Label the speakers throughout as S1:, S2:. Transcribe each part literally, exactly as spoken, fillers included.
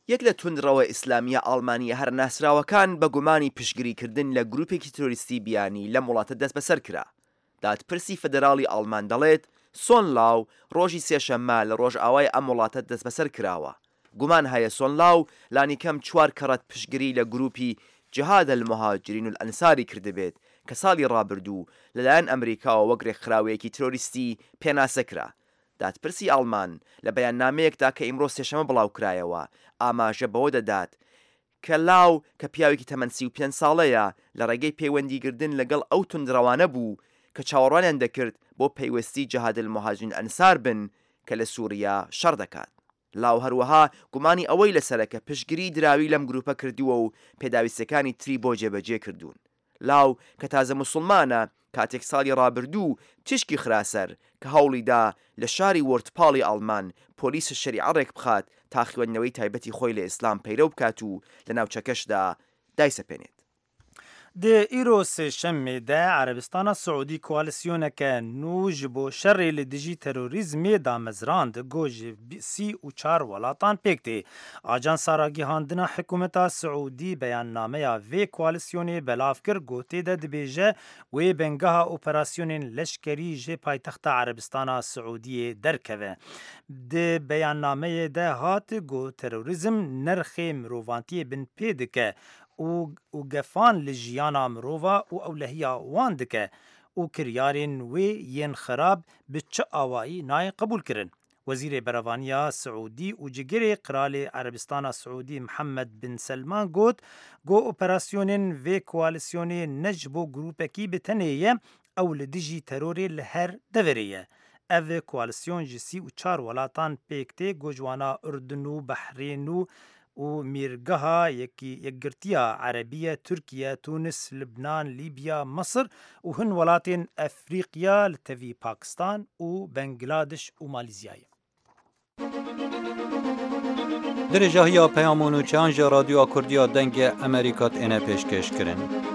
S1: یەک لە توندڕەوە ئیسلامیە ئاڵمانیە هەر ناسراوەکان بە گومانی پشگیریکردن لە گروپێکی تۆریستی بیانی لە وڵاتە دەست بەسەر کرا. دادپرسی فەدەراڵی ئاڵمان دەڵێت سۆن لاو ڕۆژی سێشەممە لە ڕۆژئاوای ئەم وڵاتە دەست بەسەر کراوە. گومان هەیە سۆن لاو لانیکەم چوار کەڕەت پشگیری لە گروپی جهاد المهاجرین و الئەنساری کردبێت کە ساڵی ڕابردوو لەلایەن ئەمریکاوە وەک ڕێکخراوەیەکی تۆریستی پێناسەکرا. دادپرسی ئاڵمان لە بەیاننامەیەکدا کە ئیمڕۆ سێشەمە بڵاوکرایەوە ئاماژە بەوە دەدات کە لاو کە پیاوێکی تەمەن سی و پێنج ساڵەیە لە ڕێگەی پەیوەندیگردن لەگەڵ ئەو توندڕەوانە بوو کە چاوەڕوانیان دەکرد بۆ پەیوەستی جەهاد المهاجرین ئەنسار بن کە لە سووریا شەڕ دەکات. لاو هەروەها گومانی ئەوەی لەسەرەکە پشگیری دراوی لەم گروپە کردووە و پێداویستەکانی تری بۆ جێبەجێ کردوون. لاو کە تازە موسڵمانە کاتێک ساڵی ڕابردوو تشکی خراسەر کە هەوڵیدا لە شاری وەرتپاڵی ئاڵمان پۆلیس شەریعە ڕێک بخات تا خوێندنەوەی تایبەتی خۆی لە ئیسلام پەیرە بکات و لە ناوچەکەشدا دایسەپێنێت.
S2: د ئیرۆ سێشەممێدا عەرەبستانە سعودی کوالیسیۆنەکە نو ji bo şerê li dijî terorîzmê damezrand got ji sî û çar welatan pêk tê. Ajansa Ragîhandina Hikûmeta Siûdî beyannameya vê koalisyonê belav kir gotê de dibêje wê bengeha operasyonên leşkerî ji paytexta Erebistana Siûdiyê derkeve. Di beyannameyê de hat got terorîzm nerxê mirovantiyê bin pê dike û gefan li jiyana mirova û ewlehiya wan dike û kiryarên wê yên xerab bi çi awayî nayê qebûl kirin. Wezîrê Berevaniya Siûdî û Cigirê Qiralê Erebistana Siûdî Mihemed bin Selman got got operasyonên vê koalisyonê ne ji bo grûpekî bi tenê ye ew li dijî terorê li her deverê ye. Ev koalisyon ji sî û çar welatan pêk tê got ji wana Urdun û Behrên û û mîrgeha yekgirtiya Erebiye, Tirkiye, Tunis, Libnan, Libya, Misir û hin welatên Efrîqiya li tevî Pakistan û Bangladeş û Malîzyayê.
S3: Dirêjahiya peyamên û çeyan ji Radyoya Kurdiya Dengê Amerîka têne pêşkêşkirin.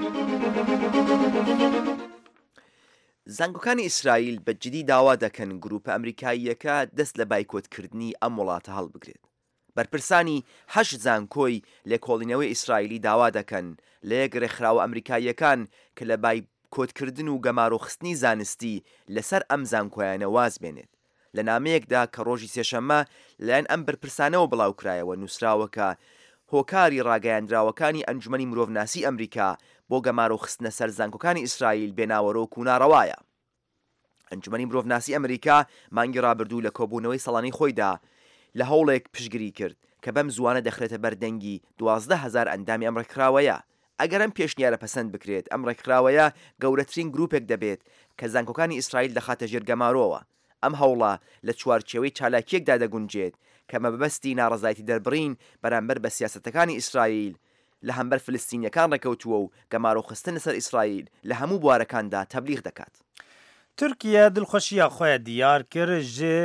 S1: زانکۆکانی ئیسرائیل بە جدی داوا دەکەن گروپە ئەمریکاییەکە دەست لە بایکۆتکردنی ئەم وڵاتە هەڵبگرێت. بەرپرسانی هەشت زانکۆی لێکۆڵینەوەی ئیسرائیلی داوا دەکەن لە یەک ڕێکخراوە ئەمریکاییەکان کە لە بایکۆتکردن و گەمارۆخستنی زانستی لەسەر ئەم زانکۆیانە واز بێنێت. لە نامەیەکدا کە ڕۆژی سێشەممە لەلایەن ئەم بەرپرسانەوە بڵاوکرایەوە نووسراوەکە هۆکاری ڕاگەیاندراوەکانی ئەنجومەنی مرۆڤناسی ئەمریکا بۆ گەمارۆخستنە سەر زانکۆکانی ئیسرائیل بێناوەرۆک و ناڕەوایە. ئەنجومەنی مرۆڤناسی ئەمریکا مانگی ڕابردوو لە کۆبوونەوەی سەڵانەی خۆیدا لە هەوڵێک پشگیری کرد کە بەم زوانە دەخرێتە بەردەنگی دوازدە هەزار ئەندامی ئەم ڕێکخراوەیە. ئەگەر ئەم پێشنیارە پەسەند بکرێت ئەم ڕێکخراوەیە گەورەترین گروپێک دەبێت کە زانکۆکانی ئیسرائیل دەخاتە ژێر گەمارۆوە. ئەم هەوڵە لە چوارچێوەی چالاکیەکدا دەگونجێت کە مەبەستی ناڕەزایەتی دەربڕین بەرامبەر بە سیاسەتەکانی ئیسرائیل لە هەمبەر فلستینیەکان ڕێکەوتووە و گەمارۆخستن لەسەر ئیسرائیل لە هەموو بوارەکاندا تەبلیغ دەکات.
S2: تورکیە دڵخۆشیە خۆیان دیار کرد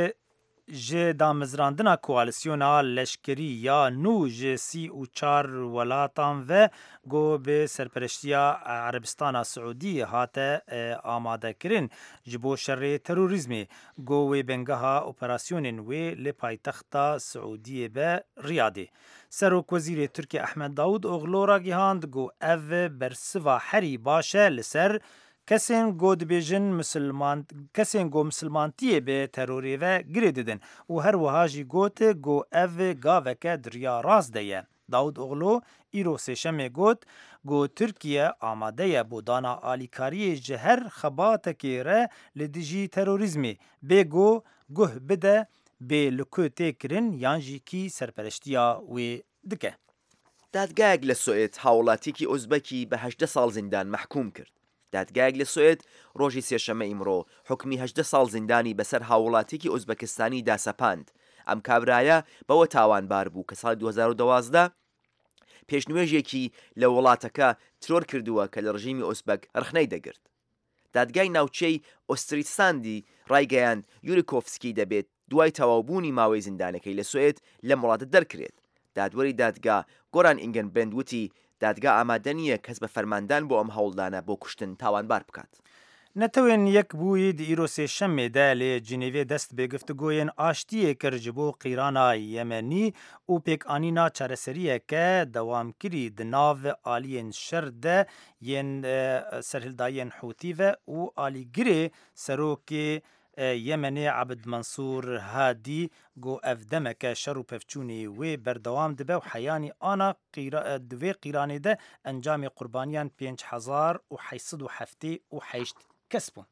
S2: ji damezrandina koalisyona leşkerî ya nû ji sî û çar welatan ve got bi serpereştiya Erebistana Siûdî hate amadekirin ji bo şerê terorîzmê. Got wê bengeha operasyonên wê li paytexta Siûdiyê be Riyadê. Serokwezîrê Tirkiye Ehmed Davutoğlu ragihand got ev bersiva herî baş e li ser kesên got dibêjin Müslüman kesên got Müslümantiyê bi terorê ve girê didin û her wiha jî got got ev gaveke diriya rast de ye. Davutoğlu îro sêşemê got got Tirkiye amade ye bo dana alîkariyê ji her xebatekê re li dijî terorîzmê bê got guh bide bê li ku tê kirin yan jî kî serpereştiya wê dike.
S1: دادگایەک لە سوئێت هاوڵاتیەکی ئۆزبەکی بە هەژدە ساڵ زیندان مەحکوم کرد. دادگایەک لە سوئێت ڕۆژی سێشەمە ئیمڕۆ حکمی هەژدە ساڵ زیندانی بەسەر هاوڵاتیەکی ئۆزبەکستانی داسەپاند. ئەم کابرایە بەوە تاوانبار بوو کە ساڵی دوو هەزار و دوازدە پێشنوێژێکی لە وڵاتەکە ترۆر کردووە کە لە ڕژیمی ئۆزبەک ڕخنەی دەگرت. دادگای ناوچەی ئۆستریساندی ڕایگەیاند یوریکۆفسکی دەبێت دوای تەواوبوونی ماوەی زیندانەکەی لە سوئێت لە وڵاتە دەرکرێت. دادوەری دادگا گۆران ئینگەنبرند وتی دادگا ئامادە نییە کەس بە فەرماندان بۆ ئەم هەوڵدانە بۆ کوشتن تاوانبار بکات.
S2: نتوین یک بوی دی ایرو سه شمه ده لی جنیوی دست به گفتگوین آشتیه کرجبو قیرانا یمنی و پیک آنینا چارسریه که دوام کری دناو آلین شرده ین سرهلداین حوتی و او آلی گری سروکی یمنی عبد منصور هادی گو افدمک شرو پفچونی و بردوام دبه و حیانی آنا قیرا دوی قیرانی ده انجام قربانیان پینج هزار و حیصد و هفته و حیشت کسبون.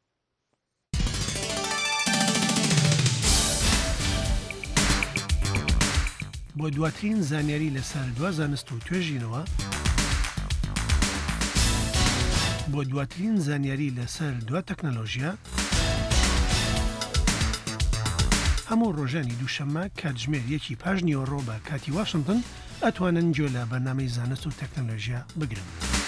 S4: بۆ دواترین زانیاری لەسەر دوا زانست و توێژینەوە بۆ دواترین زانیاری لەسەر دوا تەکنەلۆژیا هەموو ڕۆژانی دووشەممە کاتژمێر یەکی پاش نیوەڕۆ بە کاتی واشنگتن ئەتوانن گوێ لە بەرنامەی زانست و تەکنەلۆژیا بگرن.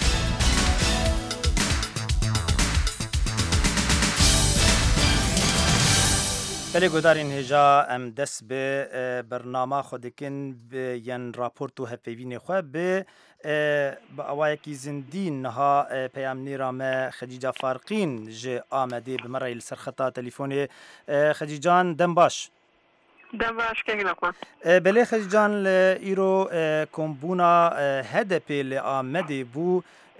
S2: بله گودارین هجا ام دست به برنامه خودکن به ین راپورت و هفوین خواه به با اوایکی زندین نها پیام نیرام خدیجه فارقین جه آمده به مرای لسرخطا تلیفونی. خدیجان دم باش
S5: دم باش که نکن.
S2: بله خدیجان ایرو کمبونا هدپی لآمده بو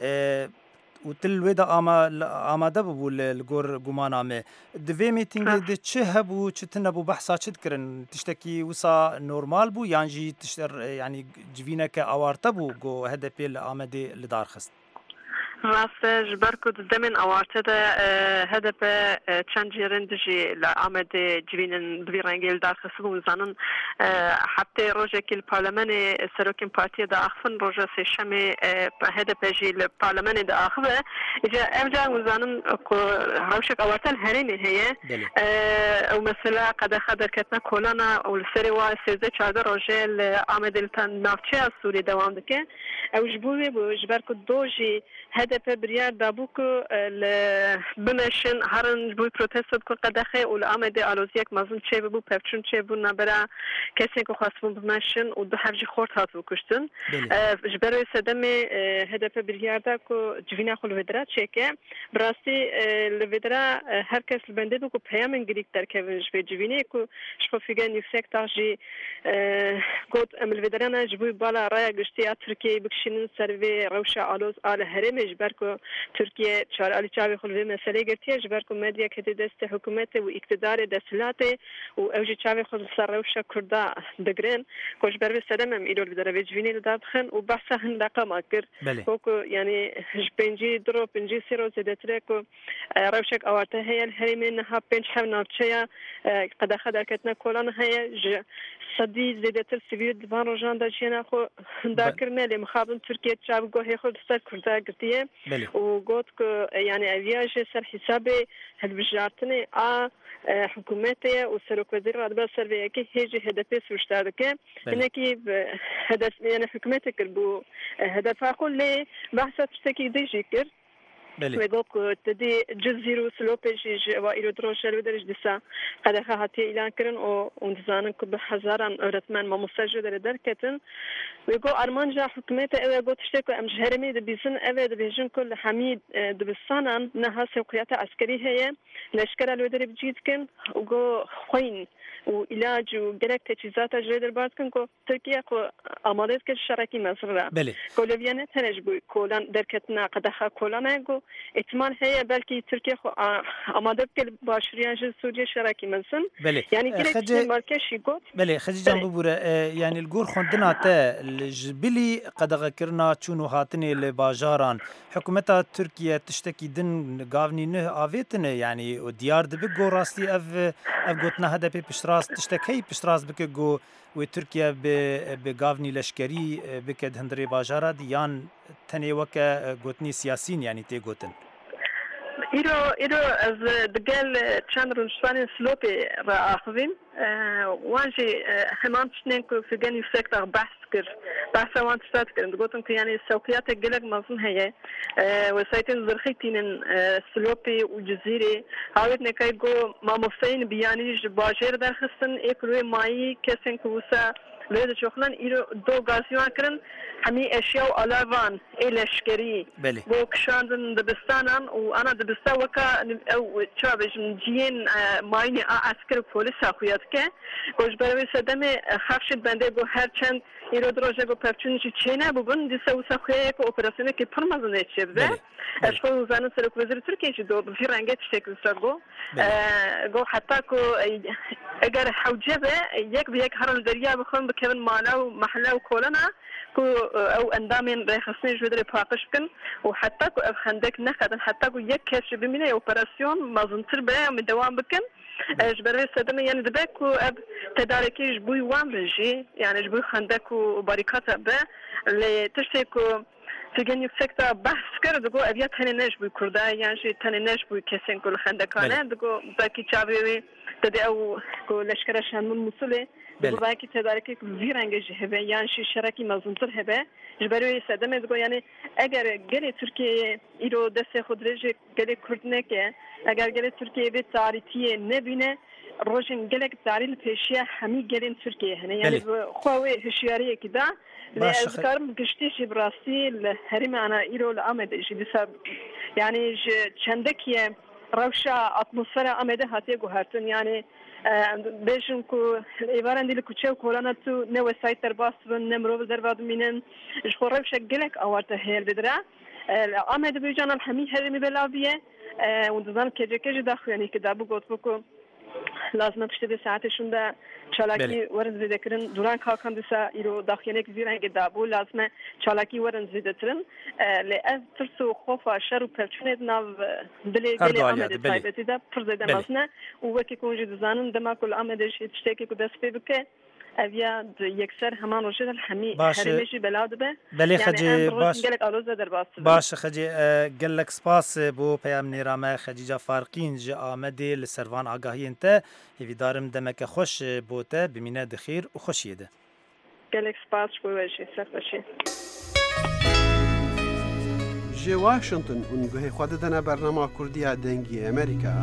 S2: و تلوی دا آماده ببو لگور گمانامه دوی میتینگ ده چه هبو چه تنبو بحثا چه دکرن تشتکی وسا نورمال بو یعنی تشتر یعنی جوینه که آوارته بو گو هدپی لآمده لدار خست
S5: راست جبر کد دمن آوارته ده هدف چند جرندجی لآمده جوینن بویرنگیل دار خست بو زنن حتی روزه که الپارلمان سروکین پارتی دا آخفن روزه سشمی هدف جی الپارلمان دا آخفه اجا امجا وزنن روشك آوارته الهرمی هیه او مثلا قد خدر کتنا کولانا او السری و سیزده چارده روزه لآمده لتن نافچه سوری دوام دکه او جبوه بو جبر کد دوجی هدف بريار دابوكو بمشن هرن بوي بروتست كل قدخه والآمده آلوزيك مازن چه بو پفچون چه بو نبرا کسی که خواستون بمشن و دو حفجي خورت هات بو کشتن جبروي سدم هدف بريار دا كو جوينا خلو ودرا چه که براسي لودرا هر کس لبنده بو كو پیامن گریک در که جبه جوينه كو شخو فيگن يفسك تاجي قد ام لودرا نا جبوي بالا رايا گشتي تركيا بكشنن سروي روشا آلوز آل هرم جبر کو ترکیه چهار علی چاوی خلوی مسئله گرتیه جبر کو مدیا که دست حکومت و اقتدار دستلات و اوج چاوی خود سروش کرده دگرن کوش بر سلام ام ایرو بدر وجوینی دادخن و بحث هندقه ما کرد کو یعنی پنجی درو پنجی سیرو زدتره کو روشک آورته هی الهرمین ها پنج هم نافچه قد خدر کتنا کلان هی صدی زدتر سوید دوان روزان داشتن خو داکرنه لی مخابن ترکیه چاو گوهی خود سر کرده گرتیه و گفت که یعنی اویاج سر حساب هالبجارتنی آ حکومته و سرک وزیر رادبا سر به یکی هیچ هدفی سوشتار که اینکی هدف یعنی حکومت کربو هدف آخون لی بحثت شکی دیجی کرد و گفت تدی جزیرو سلوپیج و ایرو دروشل و درج دسا قد خواهی اعلان کردن و انتظارن که به هزاران أورتمان ما مستجر در درکتن و گفت آرمان جا حکومت اوه گفت شتک ام جهرمی دبیزن اوه دبیجن کل حمید دبستانان نه سوقیات عسکری هی لشکر لودر بجید کن و گفت خوین و علاج و گرک تجهیزات جلوی در باز کن که ترکیه خو آماده که شرکی مصر
S2: بله
S5: کولویانه تنج بوی کولان درکتنا قدخه کولانه گو احتمال هي بلكي تركيا آماده که باشریان جل سوریه شرکی مصر
S2: بله
S5: یعنی گرک مارکشی گفت
S2: بله خدیجه جان ببوره یعنی الجور خوندنا تا الجبلي قدغه کرنا چونو هاتنی لباجاران حکومت ترکیه تشتکی دن گاونی نه آویتنه یعنی دیار دبی گو راستی اف اف گوتنا هدفی پشتراس تشتکی پشتراس بکه گو و ترکیه به گاونی لشکری بکد هندری باجارا دیان تنی وک گوتنی سیاسین یعنی تی گوتن
S5: ایرو ایرو از دقل چند رنشوان سلوپی را آخوین وانجی همان تشنین که فیگن یفسکتر بحث کرد بحث وان تشتات کرد گوتم که یعنی سوقیات گلگ مازن هیه و سایتین زرخی تینن سلوپی و جزیره هاویت نکای گو ما مفین بیانی باجر درخستن ایکلوی مایی کسین که وسا لید شخلن ایرو دو گازیوان کرن همی اشیا و آلاوان ایلشکری بو کشاندن دبستانان و انا دبستا وکا او چابش جین ماینی عسکر پلیس اخویت که گوش بروی سدم خفشد بنده گو هر چند ایرو دروژه گو پرچونشی چینه ببن دیسا و سخویه که اپراسیونه که پرمازنه چه بده اشخو زانو سرک وزیر ترکیه چی دو بفی رنگه تشتکل سر گو گو حتی که اگر حوجبه یک به یک هرن دریا بخون بکن مالا و محله و کولنا کو او اندامین رخصنی جودر پاکش کن و حتی کو خندق نخدن حتی کو یک کس ببینه اپراسیون مازنتر به ام دوام بکن اجباری صدمه یعنی دبه کو اب تدارکیش بوی وام بجی یعنی جبوی خندق و باریکات به ل تشتی کو تجن يفكتا بحث كر دقو أبيات هني نش بوي كردا يعني شيء تاني نش بوي كسين كل خندقانة دقو باكي شابي تدي أو كو لشكرش هنمون مسؤولة دقو باكي تداركي كفيرانج جهبه يعني شيء شراكي مزنتر هبه جبروي سدمه دقو يعني أجر جري تركيا إيرو دست خودرج جري كردنه که أجر جري تركيا بتعريتيه نبينه روشن جلك تعريل بيشيا حمي جرين تركيا هنا يعني خواوي هشيارية كده لأذكر مقشتيش براسي الهرم أنا إيرو الأمد إيش بسبب يعني شندك روشة أتموسفيرا أمده هاتي جوهرتن يعني بيشن كو الإبارة دي لكوتشة كولانا تو نو سايتر باستون نمرو بدرباد منن إيش خرج شجلك أورته هيل بدرا الأمد بيجانا الحمي هرمي بلابيه وندزان كجا كجا داخل يعني كده بقول بكو لازم تشتري ساعتشون ده چالاکی ورن زیده کردن دوران کاکان دسا ایرو داخلینه که زیرنگ دابو لازم چالاکی ورن زیده ترن لأز ترسو خوفا شر و پرچونه ناو دلی دلی آمده تایبتی ده پر زیده مازنه و وکی کنجی دزانن دما کل آمدش تشتکی که دست پی بکه اویا یکسر همان روشه الحمی هرمشی بلاد به
S2: بله خجی باش باش خجی گلک سپاس بو پیام نیرامه خجیجا فارقین جا آمده لسروان آگاهی انت هیوی دارم دمک خوش بوته بمینه دخیر و خوشیه ده
S5: گلک سپاس بوشی سر باشی
S6: جی واشنطن اونگوه خود دنه برنامه کردی دنگی امریکا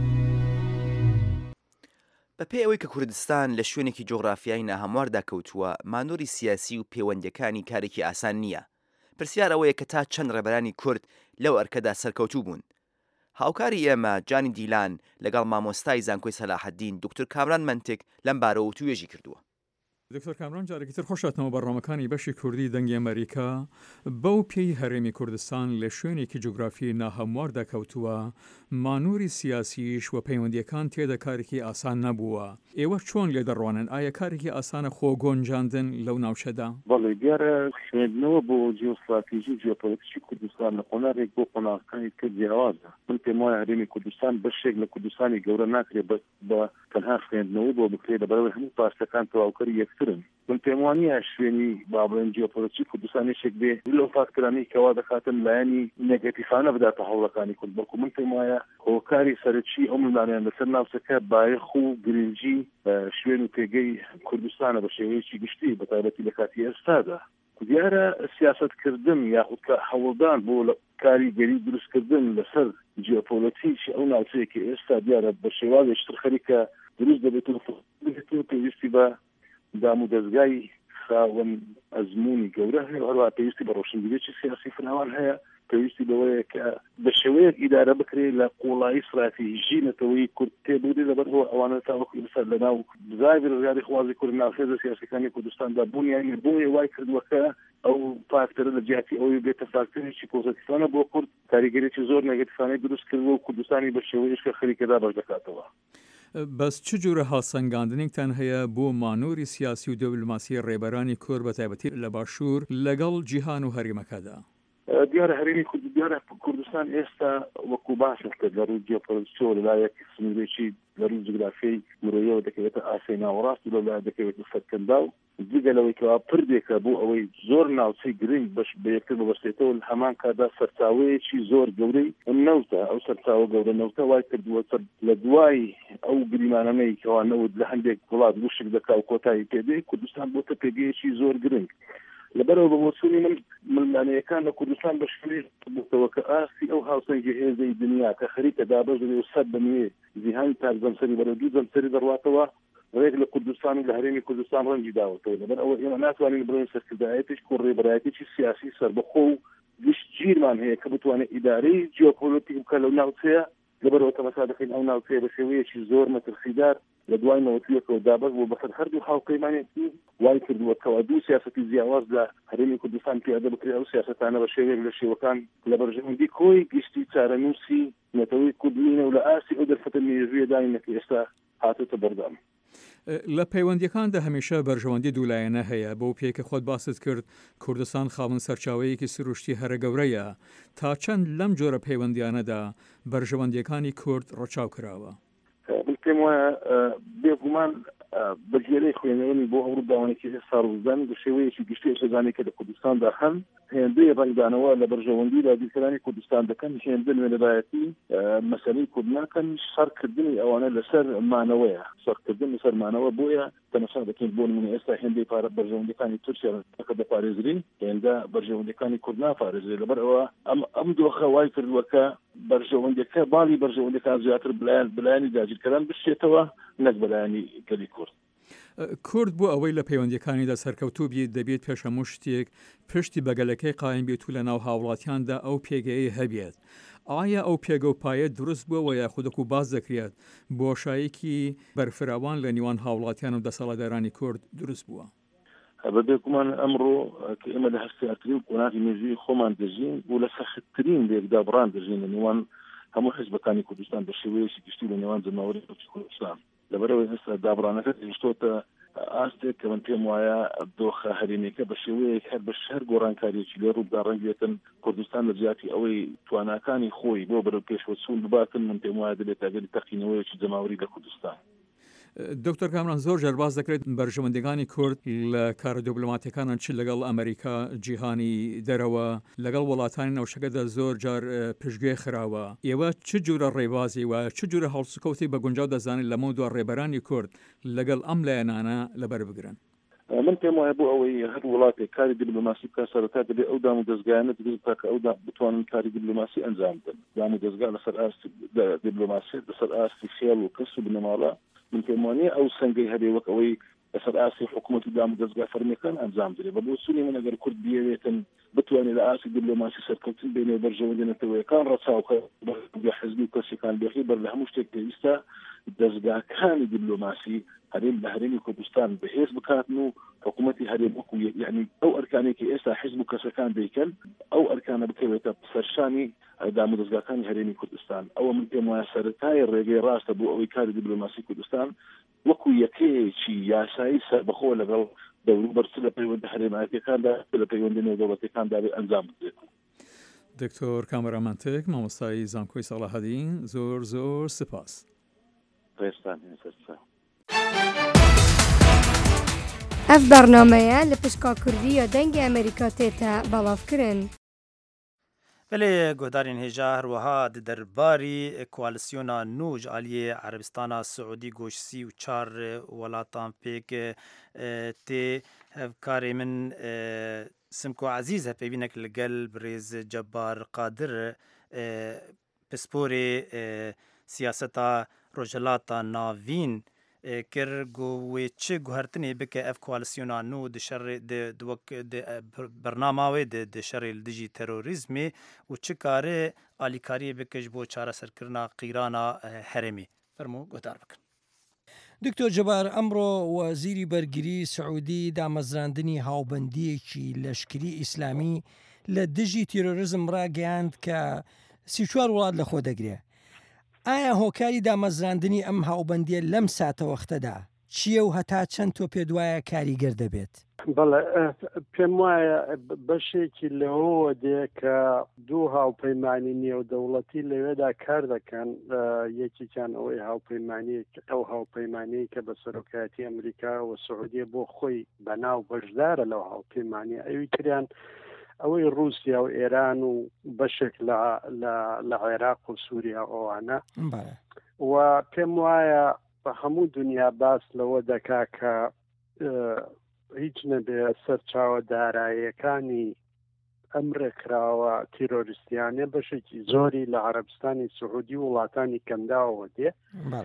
S1: بەپێ ئەوەی کە کوردستان لە شوێنێکی جۆغرافیایی ناهەمواردا کەوتووە مانۆری سیاسی و پەیوەندیەکانی کارێکی ئاسان نییە پرسیار ئەوەیە کە تا چەند ڕێبەرانی کورد لەو ئەرکەدا سەرکەوتوو بوون هاوکاری ئێمە جانی دیلان لەگەڵ مامۆستای زانکۆی سەلاحەدین دکتۆر کامران منتێک لەم بارەوە توێژی کردووە
S7: دکتۆر کامران جارێکی تر خۆشاتنەوە بەڕامەکانی بەشی کوردی دەنگی ئەمریکا بەو پێی هەرێمی کوردستان لە شوێنێکی جوگرافی ناهەمواردا کەوتووە مانووری سیاسیش و پەیوەندیەکان تێدا کارێکی ئاسان نەبووە ئێوە چۆن لێ دەڕوانن ئایا کارێکی ئاسانە خۆ گۆنجاندن لەو ناوچەدا
S8: بەڵێ دیارە خوێندنەوە بۆ جیۆستراتیژی جیۆپۆلیتیکی کوردستان لە قۆناغێک بۆ قۆناغەکانی کرد جیاوازە من پێم وایە هەرێمی کوردستان بەشێک لە کوردستانی گەورە ناکرێت بە تەنها خوێندنەوە بۆ بکرێت لەبەرەوەی هەموو پارچەکان تەواوکەری یەکترن من پێم وانیە شوێنی بابڵێن جیۆپۆلیتیکی کوردستانێشێک بێ لەو فاکتۆرانەی کەوا دەکاتن لایەنی نێگەتیڤانە بداتە هەوڵەکانی کورد بەڵکو من پێم وایە هۆکاری سەرەکی ئەو منداڵیان لەسەر ناوچەکە بایەخ و گرنگی شوێن و پێگەی کوردستانە بە شێوەیەکی گشتی بەتایبەتی لە کاتی ئێستادا دیارە سیاستکردن یاخود کە هەوڵدان بۆ کاریگەری دروستکردن لەسەر جیۆپۆلیتیکی ئەو ناوچەیەکی ئێستا دیارە بە شێوازێکتر خەریکە دروست دەبێتەوە پێویستی بە دام و دەستگای خاوەن ئەزموونی گەورە هەیە هەروەها پێویستی بە ڕۆشنبیرێکی سیاسی فراوان هەیە پێویستی بەوەیە کە بە شێوەیەک ئیدارە بکرێت لە قوڵایی استراتیژی نەتەوەی کورد تێبوودی لەبەرەوە ئەوانە تاوەکو لەسەر لەناو بزای ڕزگاری خوازی کورد ناوخێزە سیاسەکانی کوردستاندا بوونیان بۆیە وای کردووەکە ئەو فاکتەرە لە جیاتی ئەوەی بێتە فاکتەرێکی پۆزیتیڤانە بۆ کورد کاریگەریی زۆر نێگەتیڤانەی دروست کردووە و کوردستانی بە شێوەیەک کە خەریکەدا بەش دەکاتەوە
S7: بەس چ جۆرە هەڵسەنگاندنێکتان هەیە بۆ مانۆری سیاسی و دیپلۆماسی ڕێبەرانی کورد بە تایبەتی لە باشوور لەگەڵ جیهان و هەرێمەکەدا
S8: دیارە هەرێمی کورد دیارە کوردستان ئێستا وەکو باسم کرد لە ڕووی جیۆپۆلیتیکەوە لەلایەک سنوورێکی لە ڕووی جوگرافیای مرۆییەوە دەکەوێتە ئاسیای ناوەڕاست و لەلایە دەکەوێتە سەرکەندا و جگە لەوەی کەوا پردێکە بۆ ئەوەی زۆر ناوچەی گرنگ بەش بە یەکتر ببەستێتەوە لە هەمان کادا سەرچاوەیەکی زۆر گەورەی نەوتە ئەو سەرچاوە گەورە نەوتە وای کردووە لە دوای ئەو گریمانەمەی کەوا نەوت لە هەندێک وڵات وشک دەکا و کۆتایی پێدەی کوردستان بۆتە پێگەیەکی زۆر گرنگ لەبەرەوە بە بۆچوونی من ملمانەیەکان لە کوردستان بە شوێ بووتەوە کە ئاستی ئەو هاوسەنگی هێزەی دنیا کە خەریکە دابەش دەبێت و سەد بنوێ جیهانی تاک زەمسەری بەرە دوو زەمسەری دەڕواتەوە ڕێک لە کوردستان و لە هەرێمی کوردستان ڕەنگی داوەتەوە لەبەر ئەوە ئێمە ناتوانین بڵێن سەرکردایەتێک و ڕێبەرایەتێکی سیاسی سەربەخۆ و گشتگیرمان هەیە کە بتوانێت ئیدارەی جیۆپۆلیتیک بکە لەو ناوچەیە لەبەرەوە تەماشا دەکەین ئەو ناوچەیە بە شێوەیەکی زۆر مەترسیدار لە دوای نەوەتویەکەوە دابەر بوو بەسەر هەردوو هاوپەیمانێتی وای کردووە کەوا دوو سیاسەتی جیاواز لە هەرێمی کوردستان پیادە بکرێت ئەو سیاسەتانە بە شێوەیەک لە شێوەکان لە بەرژەوەندی کۆی گشتی چارەنووسی نەتەوەی کوردینە و لە ئاسی ئەو دەرفەتە مێژوویە داینە کە ئێستا هاتوتە بەردەم.
S7: لە پەیوەندیەکاندا هەمیشە بەرژەوەندی دوولایەنە هەیە بەو پێکە خۆت باست کرد کوردستان خاوەن سەرچاوەیەکی سروشتی هەرە گەورەیە تا چەند لەم جۆرە پەیوەندیانەدا بەرژەوەندیەکانی کورد ڕەچاو کراوە.
S8: پێم وایە بێگومان بەجێرەی خوێنەوەی بۆ ئەو ڕووداوانێکی ئێستا ڕوودان بە شێوەیەکی گشتی شەزانێک کە لە کوردستاندا هەن هێندەی ڕنگدانەوە لە بەرژەوەندی دادیرکەرانی کوردستان دەکەن هێندە نوێنەرایەتی مەسەلەی کورد ناکەن سەرکردنی ئەوانە لەسەر مانەوەیە سەرکردن لەسەر مانەوە بۆیە تەماشا دەکەین بۆ نمونە ئێستا هێندەی پارە بەرژەوەندەکانی تورکیا کە دەپارێزرین هێندە بەرژەوەندەکانی کورد ناپارێزرێ لەبەر ئەوە ئەم ئەم دۆخە وای کردووە کە بەرژەوەندەکە باڵی بەرژەوەندەکان زیاتر بلایەن بلایانی داگیرکەران بشێتەوە نەک بەلایانی گەلی کورد.
S7: کورد بۆ ئەوەی لە پەیوەندیەکانیدا سەرکەوتوو بیت دەبێت پێش هەموو شتێک پشتی بەگەلەکەی قایم بێت و لە ناو هاوڵاتیاندا ئەو پێگەیە هەبێت. ئایا ئەو پێگە و پایە دروست بووەوە یاخودەک و باز دەکرێت بۆشایەکی بەرفراوان لە نیوان هاوڵاتیان و دەسەڵاتدارانی کورد دروست بووە؟
S8: بەبێکمان ئەمڕۆ کە ئێمە لە هەستیارترین قۆناغی مێژووی خۆمان دەژین و لە سەختترین لێکدا بڕان دەژین لە نێوان هەموو حیزبەکانی کوردستان بە شێوەیەکی گشتی لە نێوان جەماوەری کوردستان لەبەرەوەی هەستا دابڕانەکە هێشتۆتە ئاستێک کە من پێم وایە دۆخە هەرێمیەکە بە شێوەیەک هەر بە شەر گۆڕانکاریەکی لێ ڕوودا ڕەنگێتن کوردستان لە جیاتی ئەوەی تواناکانی خۆی بۆ بەرەو پێشوە چوون بباتن من پێم وایە دەبێت ئەگەری تەقینەوەیەکی جەماوەری لە کوردستان.
S7: دکتۆر کامران زۆر جار باز دەکرێت بەرژەوەندەکانی کورد لە کارە دیبلۆماتیەکانان چ لەگەڵ ئەمریکا جیهانی دەرەوە لەگەڵ وڵاتانی نەوشەکەدا زۆر جار پشتگوێ خراوە. ئێوە چ جورە ڕێبازی وە چ جورە هەڵسوکەوتی بە گونجاو دەزانێت لەمە دو ڕێبەرانی کورد لەگەڵ ئەم لایەنانە لەبەر بگرن؟
S8: من پێم وایە بۆ ئەوەی هەر وڵاتێک کاری دیبلۆماسی بکات سەرەتا دەبێت ئەو دام و دەستگایانە دەبێت کە ئەو بتوانن کاری دیبلۆماسی ئەنجام بدەن. دام و دەستگا لەسەر ئاستی دیبلۆماسی لەسەر ئاستی خێڵ و کەس و بنەماڵە من پێم وانییە ئەو سەنگەی هەبێ وەک ئەوەی لەسەر ئاسی حکوومەت و دام و دەستگا فەرمیەکان ئەنجام درێ بە بۆ سوونی من ئەگەر کورد بیەوێتن بتوانێت لە ئاسی دیبلۆماسی سەرکەوتن بینێ بەرژەوەندێنەتەوەیەکان ڕەچاوکە بە حزبی و کەسێکان بێخی بەر لە هەموو شتێک پێویستە دەستگاکانی دیبلۆماسی هەرێم لە هەرێمی کوردستان بەهێز بکاتن و حکوومەتی هەرێم وەکو یعنی ئەو ئەرکانێکی ئێستا حزب و کەسەکان دەیکەن ئەو ئەرکانە بکەوێتە سەرشانی دام و دەستگاکانی هەرێمی کوردستان. ئەوە من پێم وایە سەرەتای ڕێگەی ڕاستە بۆ ئەوەی کاری دیبلۆماسی کوردستان وەکو یەکەیەکی یاسایی سەربەخۆ لەگەڵ دەور بەرچ لە پەیوەندی هەرێمایەتەکاندا لە پەیوەندی نێودەوڵەتیەکاندا بێ ئەنجام بدرێت.
S7: دکتۆر کامەرامانتێک مامۆستای زانکۆی ساڵاحەدین زۆر زۆر سپاس.
S9: ئەف بەرنامەیە لە پشکا کوردی یا دەنگی ئەمریکا تێتە بەڵاوکردن.
S2: بلێ گۆدارین هێژا هەروەها دەرباری کوالسیۆنا نوژ عالیە عەربستانە سعودی گۆشسی و چار وڵاتان پێک تێ هەڤکارێ من سمکۆ عەزیز هەپێبینێک لەگەل برێز جەبار قادر پسپۆرێ سیاسەتا ڕۆژهەڵاتە ناوین کرد وێ چ گوهرتنێ بکە ئەف کوالسیۆنا نو بەرناماوێ دشەڕێ دژی تەرۆریزمێ و چ کارێ ئالیکاریە بکەش بۆ چارەسەرکردنا قیرانا هەرێمی فەرموو گۆدار بکەن.
S10: دکتۆر جەبار ئەمڕۆ وەزیری بەرگری سعودی دامەزراندنی هاوبەندیەکی لەشکری ئیسلامی لە دژی تیرۆریزم ڕاگەیاند کە سی چوار وڵات لەخۆ دەگرێ. ئایا هۆکاری دامەزراندنی ئەم هاوبەندیە لەم ساتە وەختەدا چییە و هەتا چەند تۆ پێ دوایە کاریگەر دەبێت؟
S6: بەڵێ پێم وایە بەشێکی لەوە دێ کە دوو هاوپەیمانی نێودەوڵەتی لەوێدا کار دەکەن یەکێکیان ئەوەی هاوپەیمانی ئەو هاوپەیمانی کە بە سەرۆکایەتی ئەمریکا و سعودیە بۆ خۆی بەناو بەشدارە لەو هاوپەیمانی ئەوی تریان ئەوەی رووسیا و ئێران و بەشێک لە عێراق و سووریا ئەوانە و پێم وایە بە هەموو دنیا باس لەوە دەکا کە هیچ نەبێ سەرچاوە داراییەکانی ئەم ڕێکراوە تیرۆریستیانە بەشێکی زۆری لە عەرەبستانی سعودی و وڵاتانی کەنداوە دێ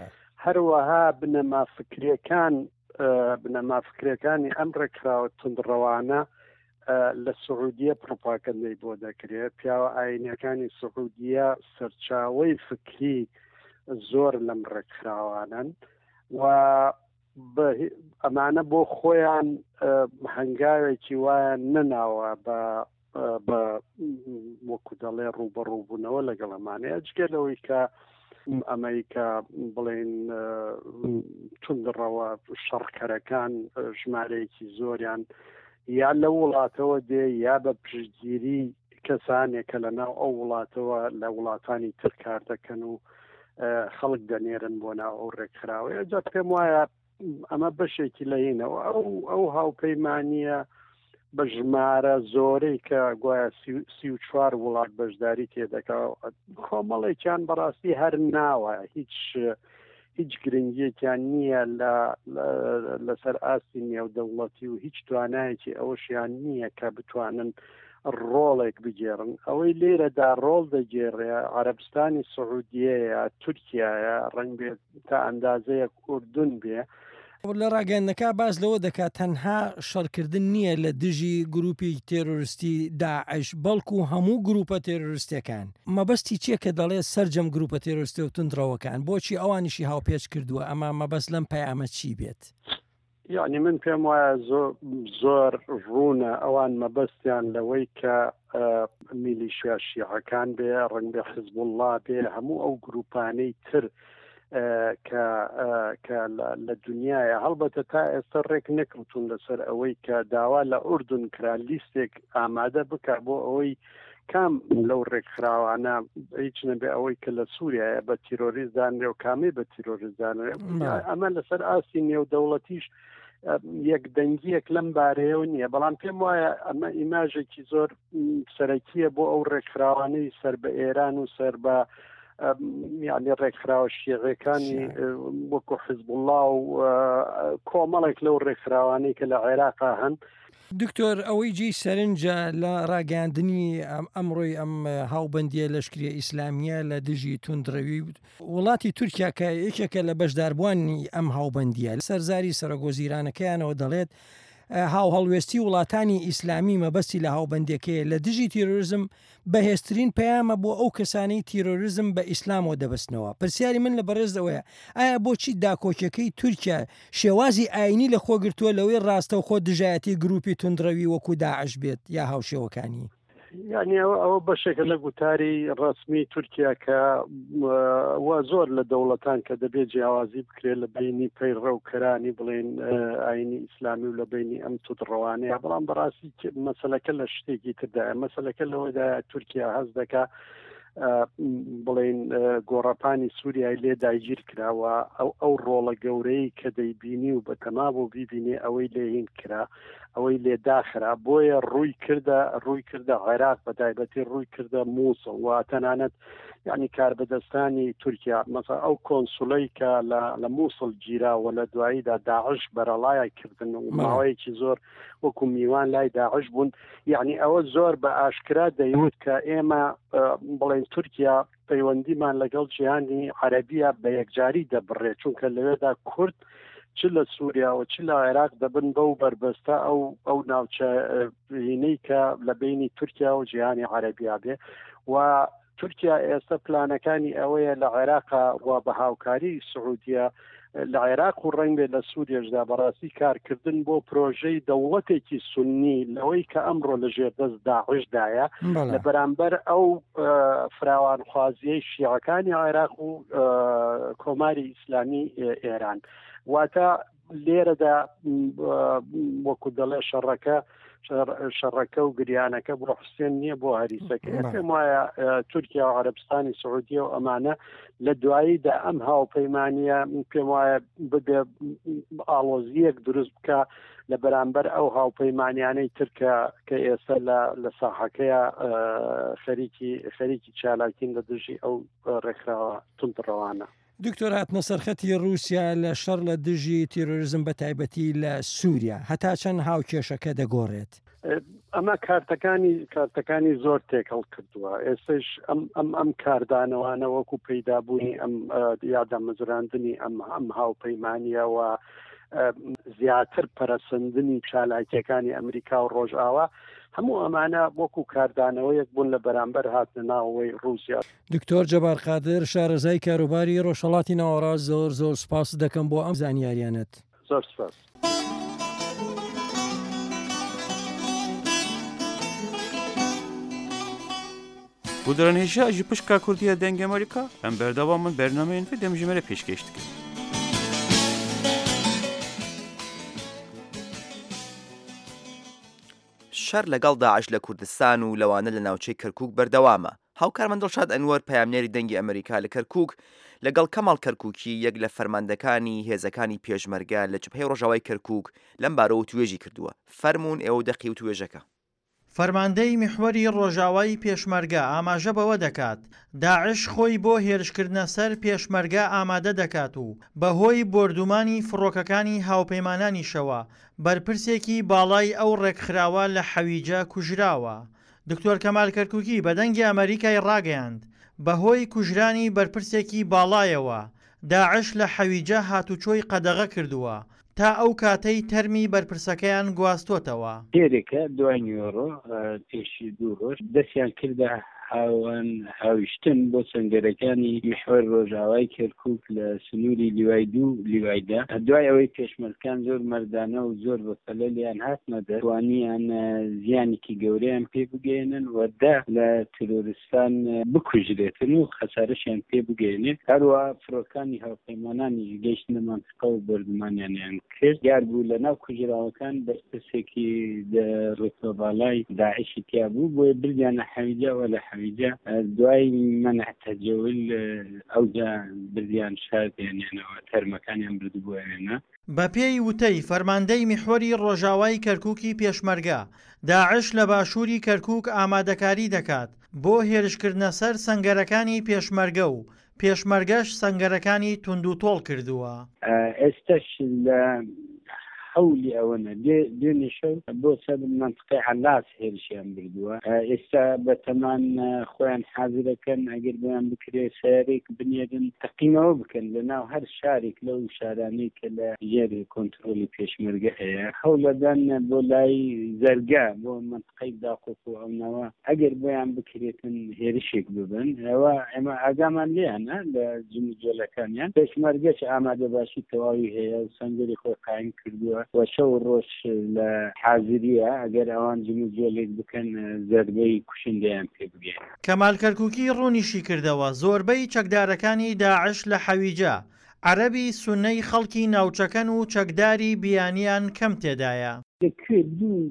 S6: هەروەها بنەما فکرەکان بنەما فکرەکانی ئەم ڕێکخراوە تونندڕەوانە لە سعودیە پڕۆپاگەندەی بۆ دەکرێت پیاوە ئاینەکانی سعودیە سەرچاوەی فکری زۆر لەم ڕێکخراوانن و ئەمانە بۆ خۆیان هەنگاوێکی وایە نەناوە بە بە وەکو دەڵێ ڕوبەڕووبوونەوە لەگەڵ ئەمانەیە جگەلەوەی کە ئەمریکا بڵێن تونندڕەوە شەڕکەرەکان ژمارەیەکی زۆریان یا لە وڵاتەوە دێ یا بە پشتگیری کەسانێکە لەناو ئەو وڵاتەوە لە وڵاتانی تر کار دەکەن و خەڵک دەنێرن بۆ ناو ئەو ڕێکخراوەیە جا پێم وایە ئەمە بەشێکی لە هینەوە ئەو ئەو هاوپەیمانیە بە ژمارە زۆرەی کە گوایە سی و چوار وڵات بەشداری تێدەکات کۆمەڵێکیان بەڕاستی هەر ناوە هیچ هیچ گرنگیەکیان نییە لەسەر ئاستی نێودەوڵەتی و هیچ توانایەکی ئەوەشیان نییە کە بتوانن ڕۆڵێک بگێڕن ئەوەی لێرەدا ڕۆڵ دەگێڕێ عەرەبستانی سعودیەیە تورکیایە ڕەنگ بێت تا ئەندازەیە کوردون بێ
S10: لە ڕاگەندەکە باز لەوە دەکات تەنها شەڕکردن نییە لە دژی گروپی تێرۆریستی داعش بەڵکو هەموو گروپە تێرۆریستەکان مەبەستی چییە کە دەڵێ سەرجەم گروپە تێرۆریستە و تونندڕەوەکان بۆچی ئەوانیشی هاوپێچ کردووە ئەمە مەبەست لەم پەیامە چی بێت؟
S6: یعنی من پێم وایە زۆر ڕوونە ئەوان مەبەستیان لەوەی کە میلیشیا شیعەکان بێ ڕەنگ بێ حزب الله بێ هەموو ئەو گروپانەی تر کە لە دنیاە هەڵبەتە تا ئێستا ڕێک نەکەوتون لەسەر ئەوەی کە داوا لە ئوردون کرا لیستێک ئامادە بکە بۆ ئەوەی کام لەو ڕێکخراوانە هیچ نەبێ ئەوەی کە لە سووریایە بە تیرۆریزدانرێ و کامی بە تیرۆریزدانرێ ئەمە لەسەر ئاسی نێودەوڵەتیش یەک دەنگیەک لەم بارەیەوە نییە بەڵام پێم وایە ئەمە ئیماژێکی زۆر سەرەکیە بۆ ئەو ڕێکخراوانەی سەر بە ئێران و سەر بە یعنی ڕێکخراوە شیعەکانی وەکو حزب الله و کۆمەڵێک لەو ڕێکخراوانەی کە لە عێراقا هەن
S10: دکتۆر ئەوەی جێی سەرنجە لە ڕاگەاندنی ئەمڕۆی ئەم هاوبەندیە لەشکریە ئیسلامیە لە دژی توندڕەوی وڵاتی تورکیا کە یەکێکە لە بەشداربووانی ئەم هاوبەندیە سەرزاری سەرۆگۆزیرانەکەیانەوە دەڵێت هاو هەڵوێستی وڵاتانی ئیسلامی مەبەستی لە هاوبەندەکەیە لە دژی تیرۆریزم بەهێزترین پەیامە بۆ ئەو کەسانەی تیرۆریزم بە ئیسلامەوە دەبستنەوە پرسیاری من لە بەڕێزەوەیە ئایا بۆچی داکۆکیەکەی تورکیا شێوازی ئاینی لە خۆگرتووە لەوەی ڕاستە و خۆ دژایەتی گروپی توندڕەوی وەکو داعش بێت یا هاوشێوەکانی
S6: یعنی ئەوە بەشێکە لە گوتاری ڕسمی تورکیا کە وا زۆر لە دەوڵەتان کە دەبێت جیاوازی بکرێت لە بینی پەیڕە و کەرانی بڵێن ئاینی ئیسلامی و لە بینی ئەم توندڕەوانەیە بەڵام بەڕاستی مەسەلەکە لە شتێکی تردایە مەسەلەکە لەوەدا تورکیا هەست دەکا بڵێن گۆڕەپانی سووریای لێ داگیر کراوە ئەو ئەو ڕۆڵە گەورەی کە دەیبینی و بەتەما بۆ بیبینێ ئەوەی لێهین کرا ئەوەی لێداخرا بۆیە ڕووی کردە ڕووی کردە عێراق بە تایبەتی ڕووی کردە مووسڵ و تەنانەت یعنی کاربەدەستانی تورکیا مەسا ئەو کۆنسوڵەی کە لە مووسڵ گیراوە لە دواییدا داعش بەرەڵایە کردن و ماوەیەکی زۆر وەکو میوان لای داعش بوون یعنی ئەوە زۆر بە ئاشکرا دەیوت کە ئێمە بڵێن تورکیا پەیوەندیمان لەگەڵ جیهانی عەرەبیە بە یەکجاری دەبڕێت چونکە لەوێدا کورد چ لە سووریا و چ لە عێراق دەبن بەو بربەستە ئەو ئەو ناوچەینەی کە لە بینی تورکیا و جیهانی عەرەبیا بێ و تورکیا ئێستا پلانەکانی ئەوەیە لە عێراقا و بە هاوکاری سعودیە لە عێراق و ڕەنگ بێ لە سووریەشدا بەڕاستی کارکردن بۆ پرۆژەی دەوڵەتێکی سونی لەوەی کە ئەمڕۆ لە ژێردەست داعشدایە لە بەرامبەر ئەو فراوانخوازیەی شیعەکانی عێراق و کۆماری ئیسلامی ئێران واتە لێرەدا وەکو دەڵێ شەڕەکە شەڕەکە و گریانەکە بۆ حوسێن نییە بۆ هەریسەکە پێم وایە تورکیا و عەرەبستانی سعودیە و ئەمانە لە دواییدا ئەم هاوپەیمانیە پێم وایە ببێ ئاڵۆزیەک دروست بکە لە بەرامبەر ئەو هاوپەیمانیانەی ترکە کە ئێستا لە ساحەکەیە خەریکی خەریکی چالاکین لە دژی ئەو ڕێکخراوە توندڕەوانە
S10: دکتۆر هاتنە سەرخەتی رووسیا لە شەڕ لە دژی تیرۆریزم بە تایبەتی لە سووریا هەتا چەند هاوکێشەکە دەگۆڕێت
S6: ئەمە کارتەکانی کارتەکانی زۆر تێکەڵ کردووە. ئێستش ئەم ئەم ئەم کاردانەوانە وەکو پەیدابوونی ئەم یادەمەزراندنی ئەم ئەم هاوپەیمانیەوە زیاتر پەرەسەندنی چالاکیەکانی ئەمریکا و ڕۆژئاوا هەموو ئەمانە وەکو کاردانەوەیەک بوون لە بەرامبەر هاتنە ناوەوەی رووسیا.
S10: دکتۆر جەبار قادر شارەزای کاروباری ڕۆژهەڵاتی ناوەڕاست زۆر زۆر سپاس دەکەم بۆ ئەم زانیاریانت.
S6: زۆر سپاس.
S11: بودرانهێشە ji pişka Kurdiya deng Amerîka em berdava min bernameyên vê dem ji me re pêşkêş dikin.
S1: شەر لەگەڵ داعش لە کوردستان و لەوانە لە ناوچەی کەرکووک بەردەوامە. هاوکارمان دڵشاد ئەنوەر پەیامنێری دەنگی ئەمریکا لە کەرکووک لەگەڵ کەماڵ کەرکووکی یەک لە فەرماندەکانی هێزەکانی پێشمەرگە لە جبهەی ڕۆژاوای کەرکووک لەم بارەوە توێژی کردووە. فەرموون ئێوە دەقی و توێژەکە.
S12: فەرماندەی میحوەری ڕۆژاوای پێشمەرگە ئاماژە بەوە دەکات داعش خۆی بۆ هێرشکردنە سەر پێشمەرگە ئامادە دەکات و بەهۆی بردومانی فڕۆکەکانی هاوپەیمانانیشەوە بەرپرسێکی باڵای ئەو ڕێکخراوە لە حەویجە کوژراوە. دکتۆر کەمال کەرکووکی بە دەنگی ئەمریکای ڕاگەیاند بەهۆی کوژرانی بەرپرسێکی باڵایەوە داعش لە حەویجە هاتوچۆی قەدەغە کردووە تا ئەو کاتەی تەرمی بەرپرسەکەیان گواستۆتەوە.
S13: هێرێکە دوای نیۆڕۆ پێشی دوو ڕۆژ دەستیان کردە هاوان هاویشتن بۆ سنگەرەکانی میحوەر ڕۆژاوای کەرکووک لە سنووری لیوای دوو لیوایدا. دوای ئەوەی پێشمەرگەکان زۆر مەردانە و زۆر بەفەلەلیان هاتنە دەتوانیان زیانێکی گەورەیان پێ بگەێنن وەدا لە ترۆریستان بکوژرێتن و خەسارەشیان پێ بگەێنێت. هەروە فڕۆکانی هاوپەیمانانی گەیشتنە مانتقە و بەردومانیانیان کرد. یار بوو لە ناو کوژراوەکان بەرپرسێکی ڕێتۆباڵای داعشی تیا بوو بۆیە بردیانە حەویجەوە لە حەویجە دوای مەنع تەجەول ئەوجا بردیان شاردێنێنەوە تەرمەکانیان بردبووێنە.
S12: بە پێی وتەی فەرماندەی میحوەری ڕۆژاوای کەرکووکی پێشمەرگە داعش لە باشووری کەرکووک ئامادەکاری دەکات بۆ هێرشکردنە سەر سەنگەرەکانی پێشمەرگە و پێشمەرگەش سەنگەرەکانی توندوتۆڵ کردووە.
S13: ئێستش لە حولی ئەوەنە دوێنێ شەو بۆ سەر منتقەی عەلاس هێرشیان بردووە. ئێستا بەتەمان خۆیان حازرەکەن ئەگەر بۆیان بکرێ سەیارێک بنێرن تەقینەوە بکەن لە ناو هەر شارێک لەو شارانەی کە لە ژێری کۆنتڕۆلی پێشمەرگە هەیە هەوڵەدان بۆ لای زەرگا بۆ منتقەی داقۆف و ئەونەوە ئەگەر بۆیان بکرێتن هێرشێک ببن ئەوە ئێمە ئاگامان لێیانە لە جمجۆلەکانیان. پێشمەرگەش ئامادە باشی تەواوی هەیە و سەنگەری خۆی قایم کردووە و شەو ڕۆژ لە حازریە ئەگەر ئەوان جمجۆلێک بکەن زەربەی کوشندەیان پێ بگەێن.
S12: کەمال کەرکووکی ڕوونیشی کردەوە زۆربەی چەکدارەکانی داعش لە حەویجە عەرەبی سوننەی خەڵکی ناوچەکەن و چەکداری بیانیان کەم تێدایە.
S13: کوێ دوو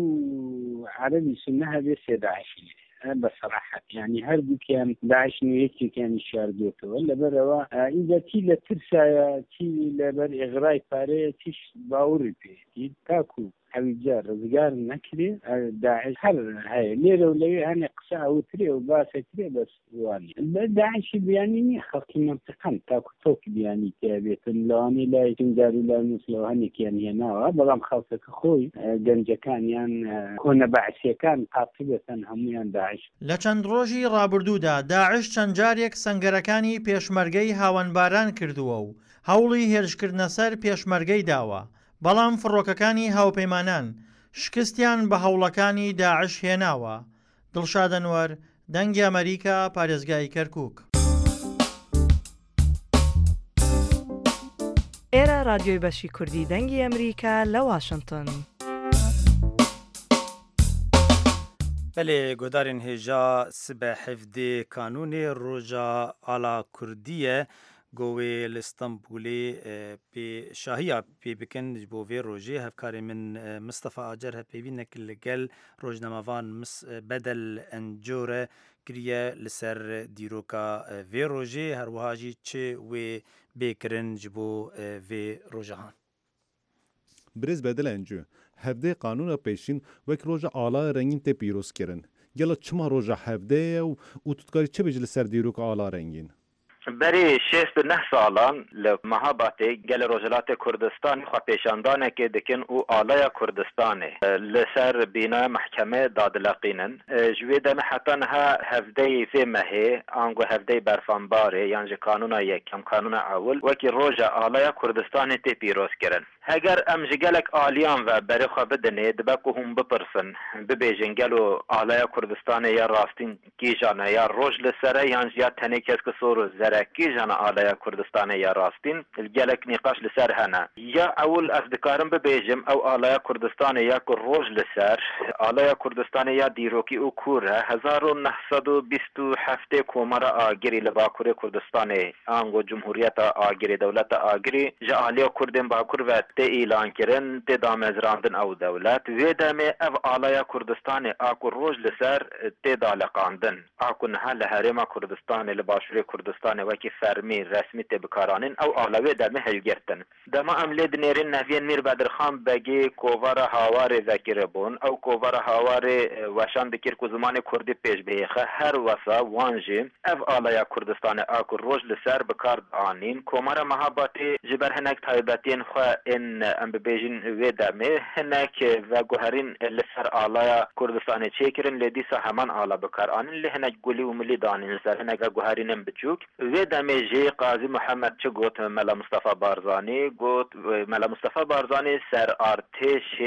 S13: دوو عەرەبی سوننە هەبێ سێ داعشی بەسەراحەت یعنی هەردووکیان داعش نوێیەکێکیانی شاردوێتەوە لەبەرەوە ئینجا چی لە ترسایە چی لەبەر ئێغرای پارەیە چیش باوەڕی پێێتی تاکو حەویجە ڕزگار نەکرێ داعش هەر هەیە لێرە و لەوێ هەنێ قسە ئەوترێ و باسەکرێ بەس وانی داعشی بیانی نیە خەڵکی مەنتقەن تاکو تۆکی بیانی تێبێتن لەوانی لای جنجار و لای نووسلەوە هەنێکیان هێناوە بەڵام خەڵکەکە خۆی گەنجەکانیان کۆنە بەعسیەکان قاتیبەتەن هەمویان داعش.
S12: لە چەند ڕۆژی ڕابردوودا داعش چەند جارێک سەنگەرەکانی پێشمەرگەی هاوەنباران کردووە و هەوڵی هێرشکردنە سەر پێشمەرگەی داوە بەڵام فڕۆکەکانی هاوپەیمانان شکستیان بە هەوڵەکانی داعش هێناوە. دڵشاد ئەنوەر دەنگی ئەمریکا پارێزگای کەرکووک.
S14: ئێرە رادیۆی بەشی کوردی دەنگی ئەمریکا لە واشنگتن.
S2: بەێ گۆدارên هێژا سبە حفدê kanûnê roja ala Kurdiyê گۆوێ لە ئەستەمبولê شاهیya pê bikin ji bo vê rojê hevkarê min Mistefa Acer hevpêvînek li gel rojnamavan bedel encore kiriye li ser dîroka vê rojê herwiha jî çi wê bêkirin ji bo vê rojahan.
S15: Birêz bedel encû hevdê qanûna pêşîn wek roja ala rengîn tê pîrozkirin. Gelo çima roja hevdê ye û tutkarî çi bêje li ser dîroka ala rengîn?
S16: بری شست نه سالان لمهاباتی گل روجلات کردستان خو پیشاندانه که دکن او آلای کردستانه لسر بنا محکمه دادلقینن جوی دم حتی نه هفده فی مهی آنگو هفده برفانباره یعنی قانون یکم قانون اول وکی روج آلای کردستان تی پیروز کرن اگر ام جگلک آلیان و بری خو بدنه دبکو هم بپرسن ببیجن گلو آلای کردستان یا راستین کی جانه یا روج لسره یعنی یا تنه کس که سورو زرکی جانا آلای کردستان یا راستین الگلک نقاش لسر هنه یا اول از دکارم ببیجم او آلای کردستان یا که روج لسر آلای کردستان یا دیروکی او کوره هزار و نهصد و بیست و هفت کومر آگری لباکور کردستان آنگو جمهوریت آگری دولت آگری جا آلیا کردن باکور و تی ایلان کرن تی دامزراندن او دولت ویدامه او آلای کردستان آکو روج لسر تی دالقاندن آکو نها لحرم کردستان لباشور کردستان وکی فرمی رسمی تی بکارانن او آلوی دمه هلگرتن دما عملی دنیرین نوین میر بدرخان بگی کووار هاوار ذکر بون او کووار هاوار وشان دکر کو زمان کردی پیش بیخه هر وسا وانجی او آلای کردستان آکو روج لسر بکار آنین کومار مهاباتی جبر هنک تایبتین خو ان ام بیجین و دمه هنک و گوهرین لسر آلای کردستان چیکرن لدیسا همان آلا بکار آنین لهنک گلی و ملی دانین سر هنک گوهرین بچوک و دمه جی قاضی محمد چه گوت ملا مصطفی بارزانی گوت ملا مصطفی بارزانی سر ارتش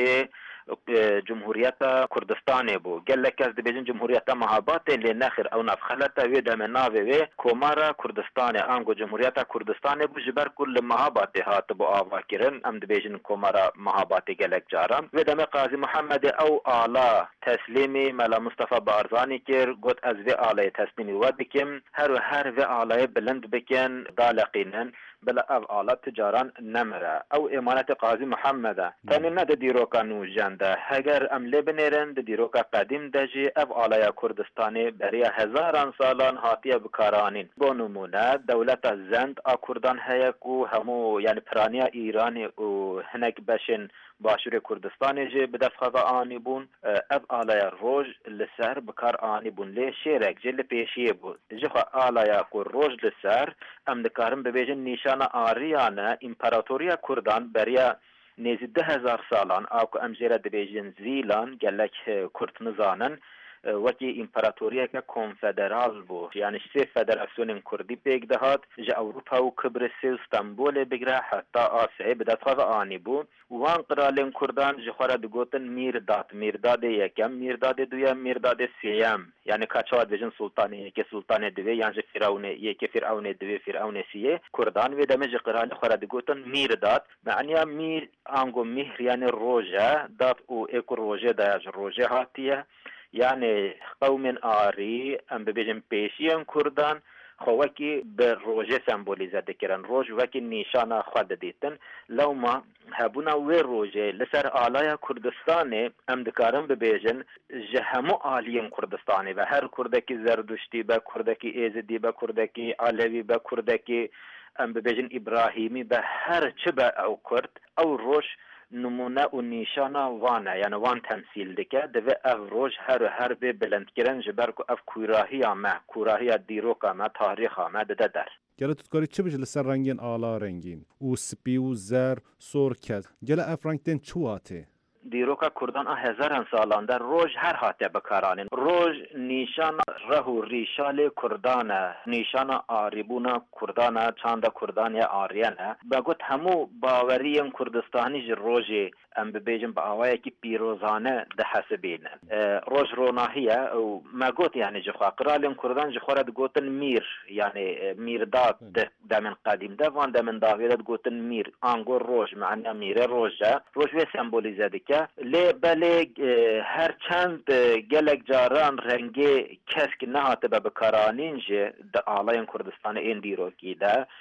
S16: جمهوریت کردستان بو گله کس دبیجن جمهوریت مهابات لی نخیر او نفخلت و دم ناوی و کومارا کردستان آنگو جمهوریت کردستان بو جبر کل مهابات هات بو آوا کرن ام دبیجن کومارا مهابات گلک جارم و دم قاضی محمد او آلا تسلیمی ملا مصطفی بارزانی کر گوت از و آلای تسلیمی و بکم هر و هر و آلای بلند بکن دالقینن بلا او آلا تجاران نمره او امانت قاضی محمد تنی نه دیروکا نوجنده اگر عمله بنیرن دیروکا قدیم دجی او آلای کردستانی برای هزاران سالان هاتیه بکارانین با نمونه دولت زند آ کردان هیکو همو یعنی پرانیا ایرانی و هنک بشن باشور کردستان جه بدست خواه آنی بون او آلای روژ لسر بکار آنی بون لی شیرک جه لپیشیه بود جه خواه آلای روژ لسر ام دکارم ببیجن نیشان آریانه امپراتوریا کردان بریا نیزی ده هزار سالان آکو ام جیره دبیجن زیلان گلک کرد نزانن وکی امپراتوریا که کنفدرال بو یعنی سه فدراسیون کردی پیگ دهات جا اوروپا و کبرس و استانبول بگره حتی آسیای بدست خواه آنی بو وان قرالین کردان جخوره دگوتن میرداد میرداد یکم میرداد دویم میرداد سیم یعنی کچواد بجن سلطان یکی سلطان دوی یعنی فرعون یکی فرعون دوی فرعون سیه کردان و دمج قرال خوره دگوتن میرداد معنی میر آنگو مهر یعنی روژه داد او ایک روژه دایج روژه هاتیه یعنی قوم آری ام ببیجن پیشیان کردان خواکی به روژه سمبولیزه دکرن روژ وکی نیشان خود دیتن لو ما هبونا و روژه لسر آلای کردستان ام دکارم ببیجن جهمو آلین کردستانی و هر کردکی زردشتی با کردکی ایزدی با کردکی علوی با کردکی ام ببیجن ابراهیمی به هر چه با او کرد او روژ نمونه و نیشانا وانه یعنی وان تمثیل دکه دوه اف روش هر و هر به بلند کرن جبر که اف کوراهی آمه کوراهی دیروک آمه تاریخ آمه ده در
S15: گله تتکاری چه بجه لسر رنگین آلا رنگین و سپی و زر سور کد گله اف رنگ دن چواته
S16: دیروکا کردان هزاران سالان در روز هر هاته بکارانن روز نیشان رهو ریشال کردانه نیشان آریبونا کردانه چاند کردان یا آریانه بگوت همو باورین کردستانی روزی ام ببیجن با آوایی که پیروزانه ده حسبینه روز روناهیه و مگوت یعنی جخوا قرالین کردان جخوره دگوتن میر یعنی میرداد دمن قدیم ده وان دمن داویرد گوتن میر آنگو روز معنی میر روزه روز وی سمبولیزه دیگه لی بله هر چند گلک جاران رنگی کس که نهاته به بکارانین جه ده آلاین کردستان این دیروکی ده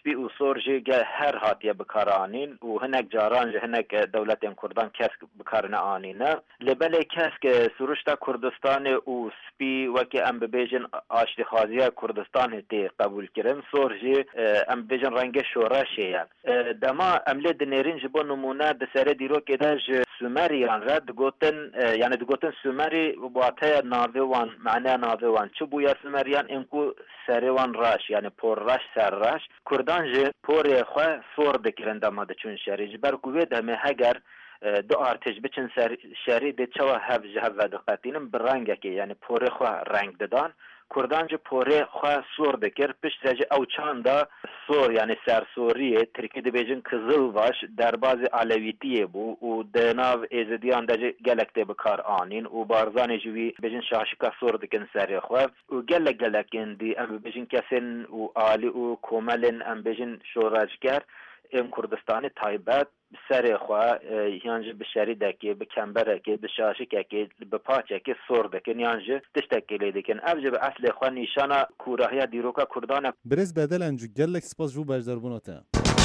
S16: سپی و سور جی هر هاتیه بکارانین و هنک جاران جه هنک دولت کردان کس بکارن آنینه لبله کس که سروشتا کردستان و سپی وکی ام ببیجن آشتی خازیه کردستان هتی قبول کرن سور جی ام ببیجن رنگ شورشه دما املی دنیرین جبو نمونه دسره دیرو که ده سومریان را دگوتن یعنی دگوتن سومری بواته ناوه وان معنی ناوه وان چو بویا سومریان انکو سره وان راش یعنی پور راش سر راش کردان جه پور خواه سور دکرن دما ده چون شری جبر گوه ده مه هگر دو ارتش بچن شری ده چوا هف جهو و دقاتینم برنگه که یعنی پور خواه رنگ ددان کردان جه پوره خواه سور دکر پشت رجه او چاندا سور یعنی سرسوریه ترکی ده بیجن کزل باش در باز علویتیه بو و دناو ایزدیان ده گلک ده بکار آنین و بارزان جوی بیجن شاشکا سور دکن سری خواه و گلک گلکن دی ام بیجن کسن و آلی و کوملن ام بیجن شوراجگر ام کردستان تایبت سر خواه یانجه به شریده که به کمبره که به شاشکه که به پاچه که سور دکن یانجه تشتکلی دکن افجه به اصل خواه نیشانا کوراهی دیروکا کردانه
S15: برز بدل انجو گلک سپاس جو بجدربوناته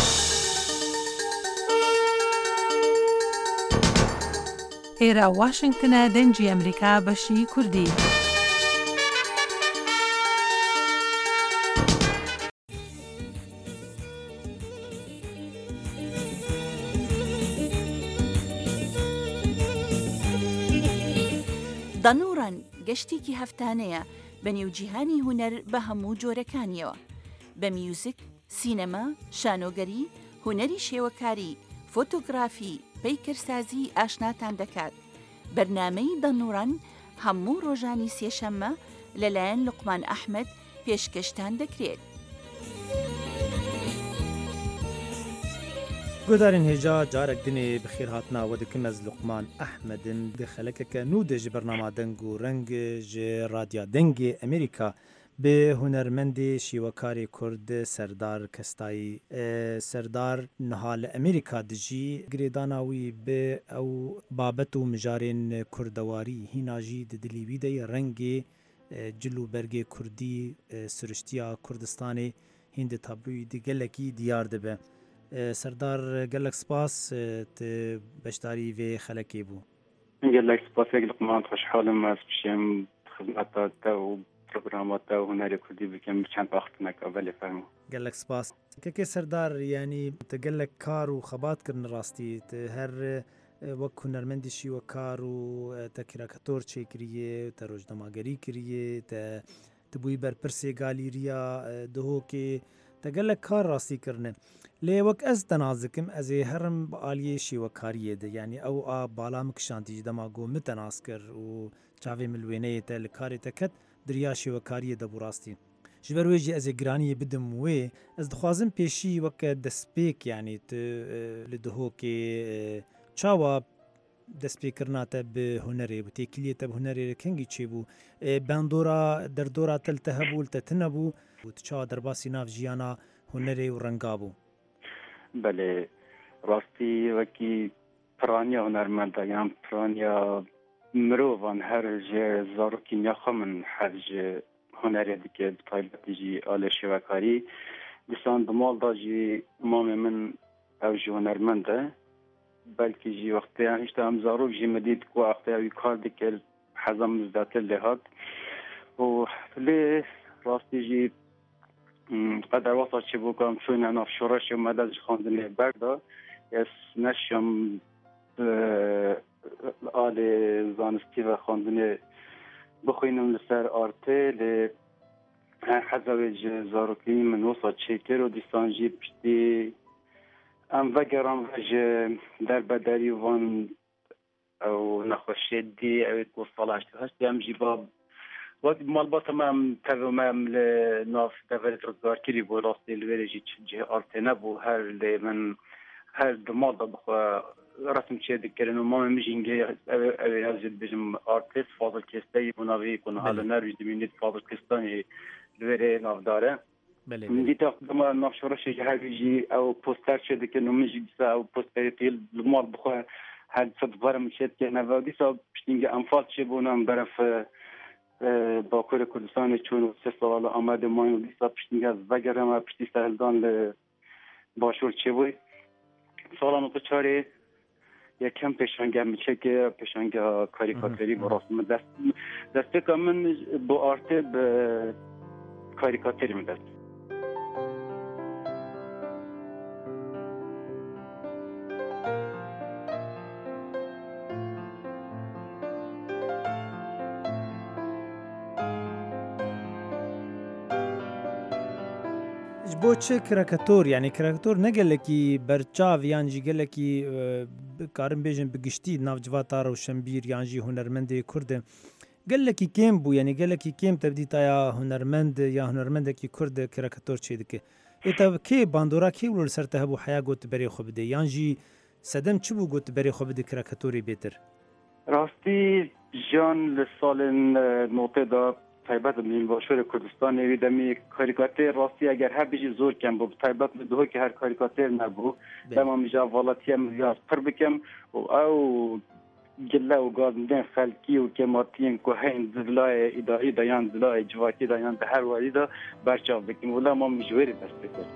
S14: ئێرە واشنگتنە دەنجی ئەمریکا بەشی کوردی. دەنوڕەن گەشتێکی هەفتانەیە بە نێوجیهانی هونەر بە هەموو جۆرەکانیەوە، بە میوزیک، سینەما، شانۆگەری، هونەری شێوەکاری، فۆتۆگرافی، پەیکەرسازی ئاشناتان دەکات. بەرنامەی دەنوڕەن هەموو ڕۆژانی سێشەممە لەلایەن لوقمان ئەحمەد پێشکەشتان دەکرێت.
S2: گۆدارین هێجا جارێک دنێ بخێر هاتنا وە دکم ez لوقمان ئەحمەدن di xelekeke nû de ji bernama deng û reng ji radya dengê Amerîka bi hunermendê şîwekarê Kurd Serdar Kestayî. Serdar niha li Amerîka dijî girêdana wî bi ew babet û mijarên kurdewarî hîna jî di dilî wî de rengê cil û bergê Kurdî siriştiya Kurdistanê hîn di tabloyî di gelekî diyar dibe. سردار gelek spas te beşdarî vê xelekê bû.
S8: Gelek spasek Luqman xoşhalim ez bişêm xizmeta te û programa te û hunerê Kurdî bikim bi çend vaxtinek evelê fermo.
S2: Gelek spas. Kekê serdar yanî te gelek kar û xebat kirin rastî te her wek hunermendî şîwekar û te kirakator çêkiriye te rojnamagerî kiriye te te bûyî berpirsê galîriya dihokê te gelek kar rastî kirine. لێ وەک ئەس دەنازکم ئەزێ هەرم بە ئالیە شێوەکاریە دە یعنی ئەو ئا باڵام کشاندیش دەما گۆ متەناس کرد و چاوێ ملوێنەیەتە لە کارێتە کەت دریا شێوەکاریە دەبوو ڕاستی ji ber wê jî ez ê giraniyê bidim wê ez dixwazim pêşî weke destpêk yanî tu li dihokê çawa destpêkirina te bi hunerê bi têkiliyê te bi hunerê kengî çêbû bendora derdora te li te hebû li te tinebû û tu çawa derbasî nav jiyana hunerê û renga bû.
S8: بله راستی وکی پرانیا هنرمنده یان پرانیا مروان هر جه زاروکی نخمن هر جه هنری دیگه بطایبتی جی آل شوکاری دیسان دمال دا جی مام من او جی هنرمنده بلکه جی وقتی هیچ هم زاروک جی مدید که وقتی اوی کار دیگه حزم مزداتل لحاد و لی راستی جی قدر واسه چه بکنم چون انا فشارش مدد خواندن بردا اس نشم آل زانستی و خواندن بخوینم لسر آرته ل حزوج زاروکی من واسه چه کرد و دیسانجی پشتی ام وگرام وج در بدری وان او نخوشی دی او کوصلاش هست ام جیباب وقت مالبات مام تفهم لناف دفعت رزقار كري بو راسي الوريجي تشجه أرتنا بو هر اللي من هر دمال بخوا رسم شيء ذكرنا ما مجينجي أبي أبي هذا بيجم أرتست فاضل كستي ونافي كنا على نروي دمينيت فاضل كستاني الوري ناف داره. من دي تقدم ناف شرش جهاز يجي أو بوستر شيء ذكرنا مجي بس أو بوستر يطيل المال بخوا هاد صدفار مشيت كنا فدي صاب بشتينجا أنفاس شيء بونام برف باکور کردستان چون سه سال آمده مایم لیسا پشتینگ از وگرم پشتی سهلدان ل
S17: باشور چه بوی سالان تو چاره یکم پیشانگه میشه که پیشانگه کاریکاتوری براسم دست دسته که من با آرته به کاریکاتوری میدست.
S2: بۆ چ کرەکەتۆر یعنی کرەکتۆر نەگەلێکی بەرچاو یانجی گەلێکی کارم بێژن بگشتی ناوجواتە ڕەوشەمبیر یانجی هونەرمەندێ کوردە گەلێکی کێم بوو یعنی گەلێکی کێم تەبدی تایا هونەرمەند یا هونەرمەندێکی کورد کرەکەتۆر چێ دکە ئێتە کێ باندۆرا کێ ولۆ سەرتە هەبوو حیا گوت بەرێ خۆ بدە یانجی سەدەم چ بوو گوت بەرێ خۆ بدە کرەکەتۆری بێتر
S17: راستی ژیان لە ساڵên نۆتێدا تایبەت من باشور کردستان وی دمی کاریکاتور راستی اگر هر بیشی زور کم بود تایبەت بدوه که هر کاریکاتور نبود دما میجا والاتی هم زیاد پر بکم و او گله و گازندن خلکی و کماتین که هین زلای اداری دایان زلای جواتی دایان به هر واری دا برچاو بکم ولی ما میجوری دست بکر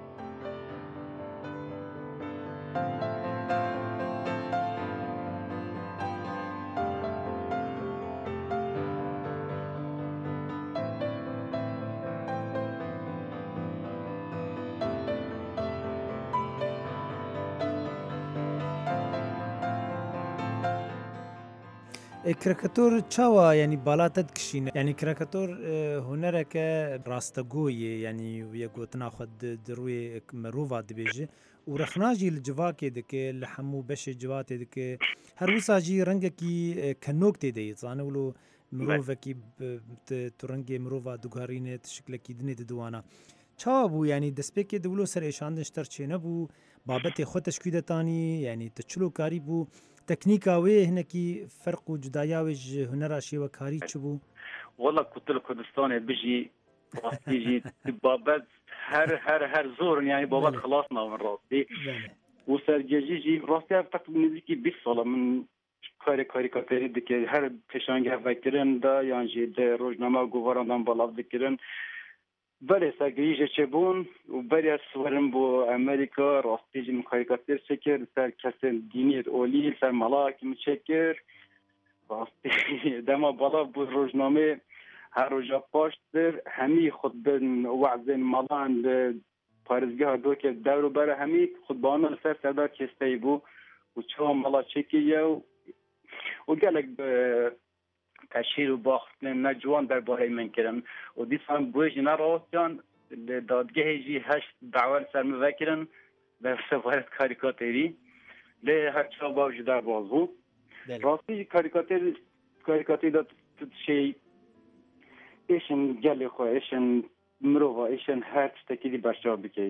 S2: کرەکەتۆر چاوە ینی بالاتە دکشینە ینی کرەکەتۆر هونەرەکە ڕاستەگۆیە ینی یە گوتناخوا دروێ مرۆڤ دەبێژێ و ڕەخناژی لە جوواکێ دکێ لە هەموو بەشێ جواتێ دکێ هەروساژی ڕەنگێکی کەنۆک تێدەیت زانە ولۆ مرۆڤێکی تورەنگێ مرۆڤ دوگارینێت شکلێکی دنێ ددوانە چاوە بوو ینی دەستپێکێ دەولۆ سەر ئێشاندن شتەر چێ نەبوو بابەتێ خۆ تەشکوی دەتانی ینی تچلو کاری بوو تکنیکا وێ هەنێکی فەرق و جودایاوێژ هونەرا شێوە کاری چ بوو
S17: وەڵا کوتل کوردستانê bijî rastî jî babet her her her zor yani babet xelas navin rastî û sergejî jî rastî ev teq nêzîkî bîst sala min karê karîkatûrî dike her pêşangev vekirin da yan jî de rojname guvarandan balav dikirin berê sergehî ji çêbûn û berê swerin bo Amerîka rastî jî min karîkatûr çekir ser kesên dînî olî ser malakî min çekir rastî dema balav bû rojnamê her roja paştir hemî xutbin wezên malan li parêzgeha dokê dewr bere hemî xutbanan li ser serdar kesteyî bû û çawa mala çekiye û gelek تشهیر و باختن نجوان درباره من کردم و دیسان بویج نراستیان دادگاه جی هشت دعوت سر مذکرن به سفارت کاریکاتوری لی هر چا باوج در بازو راستی کاریکاتور کاریکاتوری داد شی ایشن گلی خواه ایشن مروفا ایشن هر تشتکی برشا بکی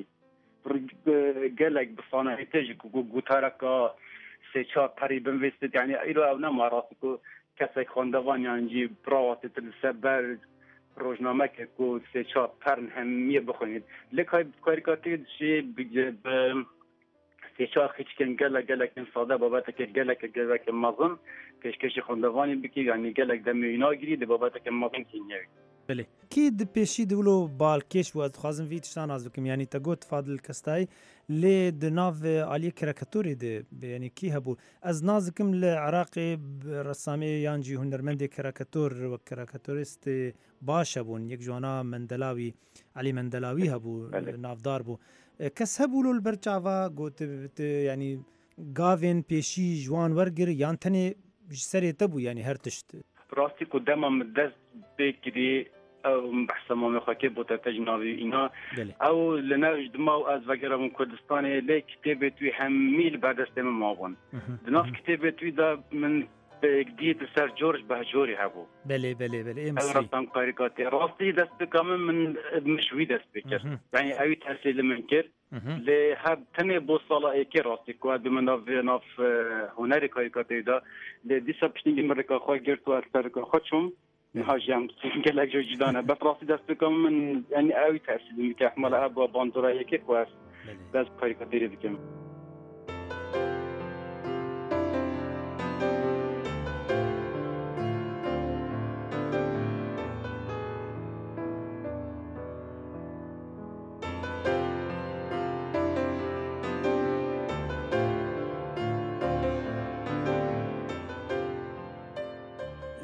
S17: گلک بسانه ایتج گوتارکا سه چا پری بنویستید یعنی ایرو او نما راستی که کسی خواندوان یعنی براوات تلسبر روزنامه که کو سه چهار پرن همیه بخونید لیکن کاریکاتور چی به سه چهار خیچکن گله گله کن ساده بابت که گله که گله که مازن کشکش خواندوانی بکی یعنی گله دمی اینا گیرید بابت که مازن کینیوی
S2: بله کی د پیشی دولو بالکش و خازم ویت شتان از بکم یعنی تگوت فاضل کستای لی د ناو علی کرکاتوری ده یعنی کی هبو از نازکم ل عراق رسامي یانجی هنرمند کرکاتور و کرکاتوریست باش بون یک جوانا مندلاوی علی مندلاوی هبو نافدار بو کس هبو لول برچاوا گوت یعنی گاوین پیشی جوان ورگر یان تنه سری تبو یعنی هر تشت
S17: راستی قدام مدست بکری او بحثما مخاطب بوده تجنبی اینا او لناج دماو از وگرم کردستان لی کتابه توی همیل بعد است من ماون دناف کتابه توی دا من جدید سر جورج بهجوری هبو
S2: بله بله بله
S17: امسی رفتم کاریکاتور راستی دست بکم من مشوی دست بکر یعنی اوی تحصیل من کرد لی هب تنه بو صلاحی که راستی که به من ناف ناف هنری کاریکاتوری دا لی دیسا پشنگی مرکا خواه گرد و از سرکا خودشم هاجم گلک جو جدانه بس راستی دست بکم من یعنی اوی تحصیل میکرد احمال ابا باندورایی که خواست دست کاریکاتوری بکم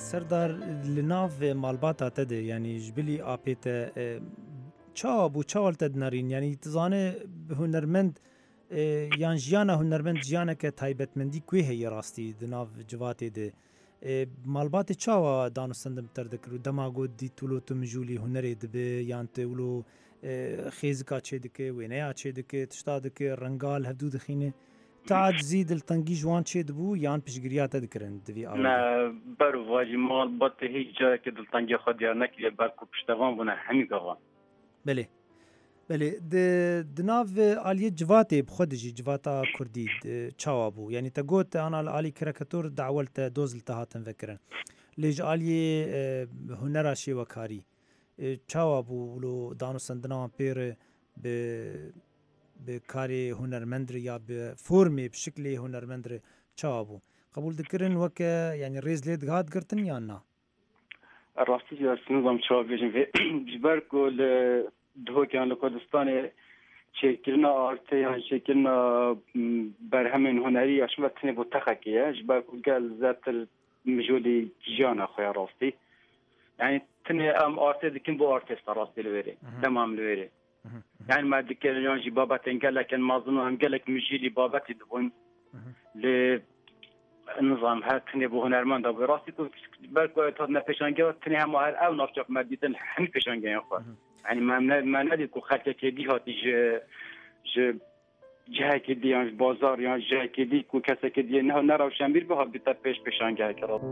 S2: سردار لناف مالباتا تده يعني جبلي آبيتا چاوب و چاول تدنارین یعنی تزانه هنرمند یان جیانا هنرمند جیانا که تایبەتمەندی کوێ هەیە ڕاستی دناو جواتێ de malbatê çawa danûstendin ter dikir û dema got dît wilo tu mijûlî hunerê dibe yan te wilo xêzika çê dike wêneya çê dike tişta dike rengal hevdû dixîne ta zî diltengî ji wan çê dibû yan piştgiriya te dikirin divî
S17: ber vajî malbatê hiç carekê diltengiya xwe diyar nekiriye ber ku piştevan bûne hemî gavan
S2: belê belê di nav aliyê civatê bi xwe dijî civata Kurdî çawa bû yanî te got ana li alî kireketor dawel te doz li te hatin vekirin lê ji aliyê hunera şêwekarî çawa bû wilo danûstendina wan pêr bi bi karê hunermend re ya bi formê bi şiklê hunermend re çawa bû qebûl dikirin weke yanî rêz lê dihat girtin yan na
S17: rastî ji nizam çawa bêjin vê ji ber ku li dihokyan li Kurdistanê çêkirina artê yan çêkirina berhemên hunerî ya şiva tinê bû texekê ye ji ber ku gel zêtir mijûlê jiyana xwe ya rastî yani tinê em artê dikin bo artêsta rastî li wêrê temam li wêrê yani me dikirin yan jî babetên gelek em mazin û em gelek mijîlî babetê dibûn lê nizam her tinê bu hunermend da rastî ku ber ku hat nepêşangeya tinê hema her ew navçak me dîtin hemî pêşangeyan xwe yani me nedît ku xelkekê dî hatî ji ji cihekê dî yan ji bazar yan ji cihekê dî ku kesekê dî ne nerawşenbîr bi hat dîte pêş pêşangeheke rast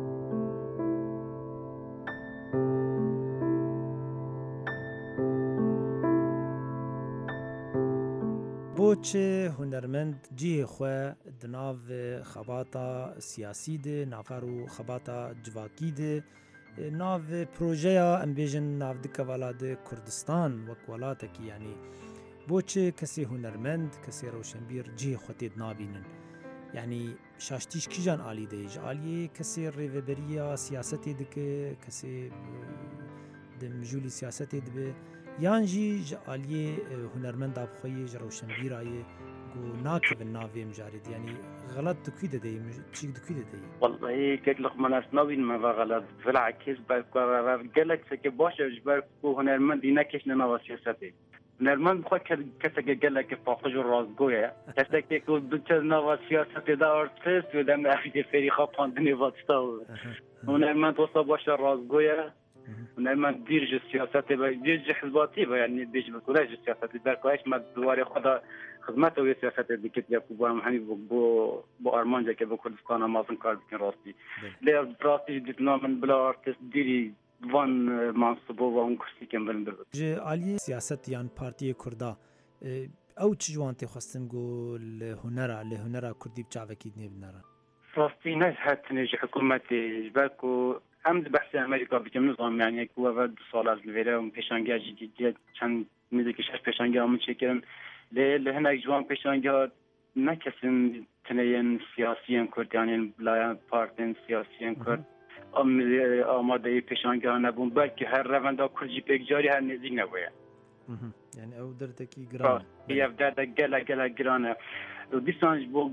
S2: بۆچێ هونەرمەند cihê xwe di nav xebata siyasî de navxer û xebata civakî de nav projeya em bêjin navdikevala de Kurdistan wek welatekî yanî بۆچێ kesê hunermend kesê rewşenbîr cihê xwe tê nabînin yanî şaştîş kîjan alî de ji aliyê kesê rêveberiya siyasetê dike kesê di mijûlî siyasetê dibe yan jî ji aliyê hunermenda bixweyê ji rewşenbîrayê ku nakevin navê mijarê de yanî xelat dikû de deyê çîk dikû de deyê
S17: والله kek min ez navîn me ve xelat bilakis ber gelek sekê baş e ji ber ku hunermendî nekeşine nava siyasetê hunermend bixwe keseke gelekê paqij û razgo ye kesekê ku biçe nava siyasetê de artist û dem evî ferî xapandinê vatista hunermend wisa baş e razgo ye hunermend dîr ji siyasetê ve dîr ji hizbatî ve yani bêjim ku ji siyasetê berkaş me diwarê xwe da xizmet wê siyasetê dikit ya ku em hemî bo bo armanceke bi Kurdistana mazin kar dikin rastî lê rastî jî dîtina min bila artist dîrî van mansibo ve hûn kursîkên bilindir
S2: ji aliyê siyaset yan Partiyê Kurda ew çi ji wan tê xwestin got li hunera li hunera Kurdî bi çavekî nêbinêran
S17: rastî ne hatinê ji hikûmetê ji ber ku em di behsê Amerîka bikim nizam yani ku ev du sal ez li vêre pêşangeya jî dîtiye çend nêzîkî şeş pêşangeya min çêkirin lê li hinek ji wan pêşangeya ne kesin tineyên siyasiyên Kurd yani bilayan partên siyasiyên Kurd amadeyî pêşangeya nebûn belkî her revenda Kurd jî pêk carî her nêzik nebûye
S2: yani ew derdekî giran
S17: ev derde gelek gelek giran e dîsan ji bo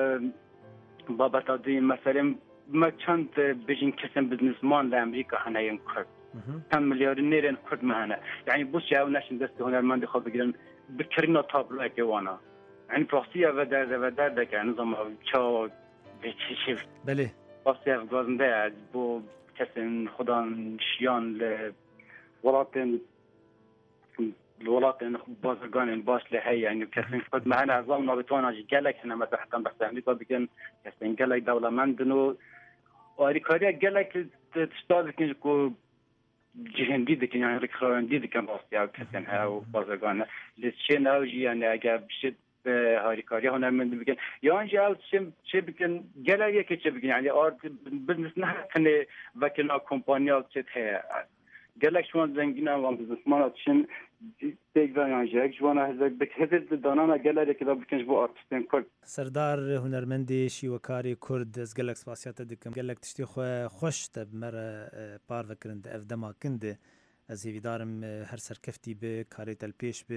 S17: babeta dî meselê me çend bêjin kesin biznesman li Amerîka hene yên Kurd çend milyarî nêrên Kurd me hene yani bûçe ew neşin destê hunermendê xwe bigirin bikirina tabloyekê wana yani rastî ev derde ve derdeke nizam çawa bêçî
S2: belê
S17: rastî ev gazinde ye bo kesên xudan şiyan li welatên li welatên bazirganên baş lê heye yani kesên Kurd me hene ezam navîtwana jî gelek hene me heta behsa Amerîka bikin kesên gelek dewlemendin û alîkariya gelek tişta dikin ji ku cihindî dikin yani rêkxirayendî dikin rastî ew kesên heye û bazirgan li çên ew jî yani eger bişî harikariya hunermendî bikin yan jî ew çê bikin gelek yekê çê bikin yani biznes ne tinê vekirina kompanya çê heye gelek şu an zengînan wan biznesmana çin pêk yan jî ji wan hezek danana gelereke da bikin ji bo artistên Kurd
S2: Serdar hunermendê şîwekarê Kurd ez gelek spasiya te dikim gelek tiştê xwe xweş te bi me re par vekirin di ev dema kin de ez hêvîdarim her serkeftî bi karê te li pêş bi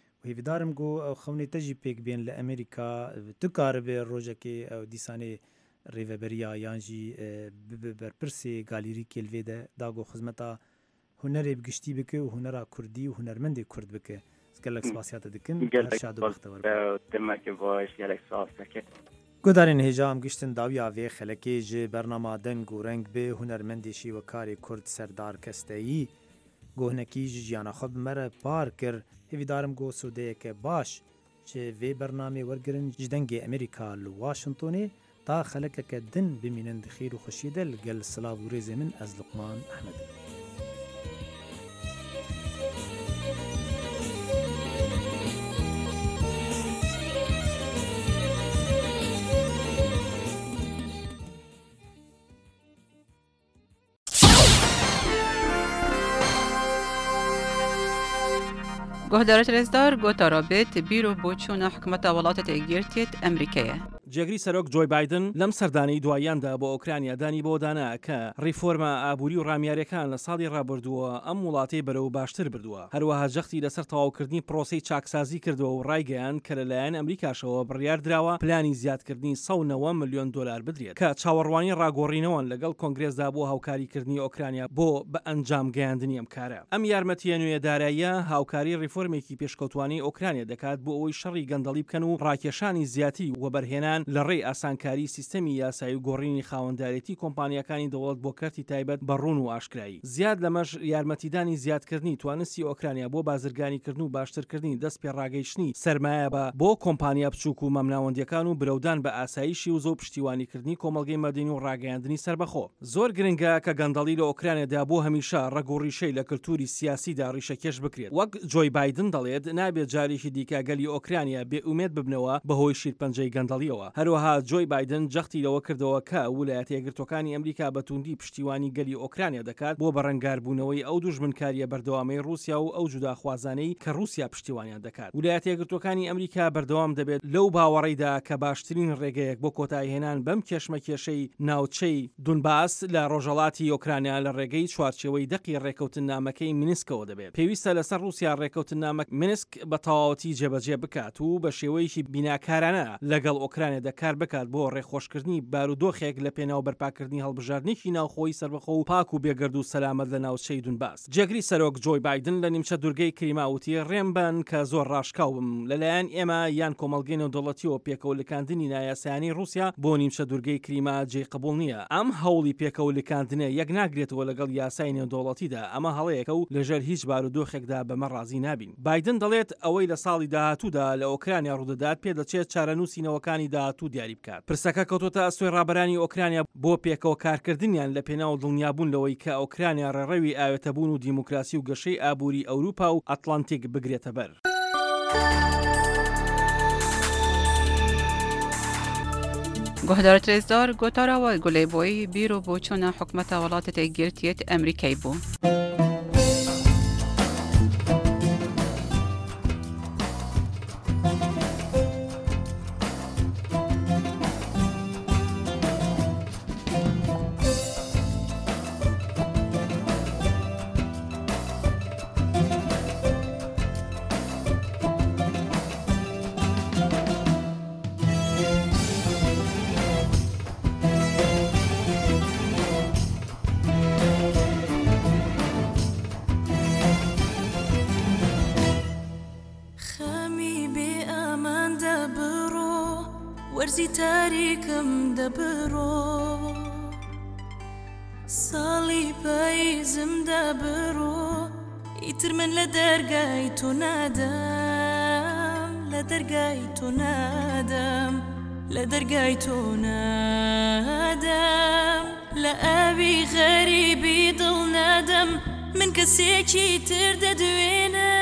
S2: hêvîdarim got ew xewnê te jî pêk bên li Amerîka tu karibe rojekê ew dîsanê ریوبریا یان جی برپرسی گالیری کلوی ده داگو خدمتا هنر بگشتی بکه و هنر کردی و هنرمند کرد بکه گلک سپاسیات دکن شاد و بختور
S17: دمک باش گلک سپاس دکن
S2: گودارین هجام گشتن داوی آوی خلکی ج برنامه دنگ و رنگ به هنرمندی شی و کاری کرد سردار کستایی گوهنکی جیانا خود مره پار کر هیوی دارم گو سوده که باش چه وی برنامه ورگرن جدنگ امریکا لواشنطونی تا خلک که دن بمینند خیر و خوشیده لگل سلاو و ریز من از لقمان احمد
S18: گهدارت رزدار گوتا رابط بیرو بوچون حکومت ولاتت اگیرتیت امریکیه.
S19: جێگری سەرۆک جۆی بایدن لەم سەردانەی دواییاندا بۆ ئۆکرانیا دانی بۆ دانا کە ڕیفۆرمە ئابووری و ڕامیاریەکان لە ساڵی ڕابردووە ئەم وڵاتی بەرەو باشتر بردووە هەروەها جەختی لەسەر تەواوکردنی پرۆسەی چاکسازی کردووە و ڕایگەیان کە لەلایەن ئەمریکاشەوە بڕیار دراوە پلانی زیادکردنی سەد و نۆ ملیۆن دۆلار بدرێت کە چاوەڕوانی ڕاگۆڕینەوەن لەگەڵ کۆنگرێسدا بۆ هاوکاریکردنی ئۆکرانیا بۆ بە ئەنجام گەیاندنی ئەم کارە ئەم یارمەتیە نوێداراییە هاوکاری ریفۆرمێکی پێشکەوتوانی ئۆکرانیا دەکات بۆ ئەوەی شەڕی گەندەڵی بکەن و ڕاکێشانی زیاتی وەبەرهێنان لە ڕێی ئاسانکاری سیستەمی یاسایی و گۆڕینی خاوەندارێتی کۆمپانیەکانی دەوڵەت بۆ کەرتی تایبەت بەڕوون و ئاشکرایی زیاد لەمەش یارمەتیدانی زیادکردنی توانستی ئۆکرانیا بۆ بازرگانیکردن و باشترکردنی دەست پێ ڕاگەیشتنی سەرمایە بە بۆ کۆمپانیا بچووک و مەمناوەندیەکان و برەودان بە ئاسایشی و زۆ پشتیوانیکردنی کۆمەڵگەی مەدەنی و ڕاگەیاندنی سەربەخۆ زۆر گرنگە کە گەندەڵی لە ئۆکرانیادا بۆ هەمیشە ڕەگ و ڕیشەی لە کللتوری سیاسیدا ڕیشەکێش بکرێت وەک جۆی بایدن دەڵێت نابێت جارێکی دیکە گەلی ئۆکرانیا بێ ئومێد ببنەوە بەهۆی شیرپەنجەی گەندەڵیەوە هەروەها جۆی بایدن جەختی لەوە کردەوە کە ویلایەتە یەکگرتوەکانی ئەمریکا بەتوندی پشتیوانی گەلی ئۆکرانیا دەکات بۆ بەڕەنگاربوونەوەی ئەو دوژمنکاریە بەردەوامەی رووسیا و ئەو جوداخوازانەی کە رووسیا پشتیوانیان دەکات ویلایەتە یەکگرتوەکانی ئەمریکا بەردەوام دەبێت لەو باوەڕیدا کە باشترین ڕێگەیەک بۆ کۆتایهێنان بەم کێشمەکێشەی ناوچەی دونباس لە ڕۆژەڵاتی ئۆکرانیا لە ڕێگەی چوارچێوەی دەقی ڕێکەوتن نامەکەی مینسکەوە دەبێت پێویستە لەسەر رووسیا ڕێکەوتن نامەک مینسک بە تەواوەتی جێبەجێ بکات و بە شێوەیەکی بیناکارانە لەگەڵ ئۆکرانیا دەکار بکات بۆ ڕێخۆشکردنی بارودۆخێک لە پێناو بەرپاکردنی هەڵبژاردنێکی ناوخۆی سەربەخۆ و پاک و بێگەرد و سەلامەت لە ناوچەی دونباس جێگری سەرۆک جۆی بایدن لە نیمچە دوورگەی کریماوتی ڕێمبەن کە زۆر ڕاشکاو بم لەلایەن ئێمە یان کۆمەڵگەی نێودەوڵەتیەوە پێکەوەلەکاندنی نایاسایانی رووسیا بۆ نیمچە دوورگەی کریما جێ قبول نییە ئەم هەوڵی پێکەوەلەکاندنە یەک ناگرێتەوە لەگەڵ یاسای نێودەوڵەتیدا ئەمە هەڵەیەکە و لەژێر هیچ بارودۆخێکدا بەمە ڕازی نابین بایدن دەڵێت ئەوەی لە ساڵی داهاتوودا لە ئۆکرانیا ڕوودەدات پێ دەچێت چارەنووسینەوەکانی داهاتوو دیاری بکات پرسەکە کەوتۆتە ئەستۆی ڕابەرانی ئۆکرانیا بۆ پێکەوە کارکردنیان لە پێناو دڵنیابوون لەوەی کە ئۆکرانیا ڕێڕەوی ئاوێتەبوون و دیموکراسی و گەشەی ئابووری ئەوروپا و ئەتلانتیک بگرێتە بەر.
S18: گهدارت رزدار گوتارا و گلی بوی بیرو بوچون حکومت ولاتت گرتیت امریکای بو.
S20: ورزی تاریکم دبرو سالی پاییزم دبرو ایتر من لدرگای تو نادم لدرگای تو نادم لدرگای تو نادم لأبي غريبي ضل نادم من كسيكي ترد دوينه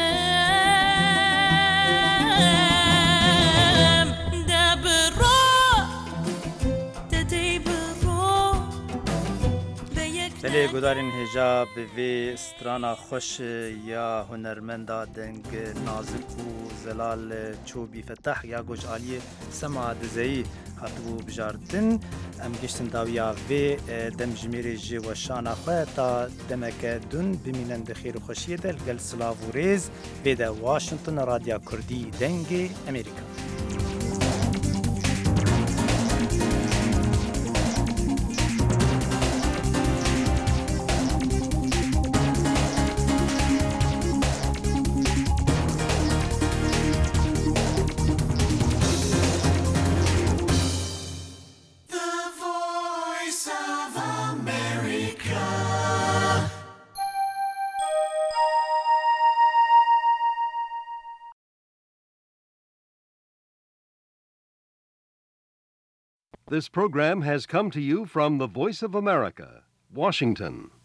S2: دلی گودارین هجا به سترانا خوش یا هنرمندا دنگ نازک و زلال چوبی فتح یا گوش آلی سما دزایی هاتبو بجاردن ام گشتن داویا و دم جمیری جی و شانا خواه تا دمک دون بمینن بخیر و خوشیه دل گل سلاو و ریز بیده واشنطن رادیا کردی دنگ امریکا
S21: This program has come to you from the Voice of America, Washington.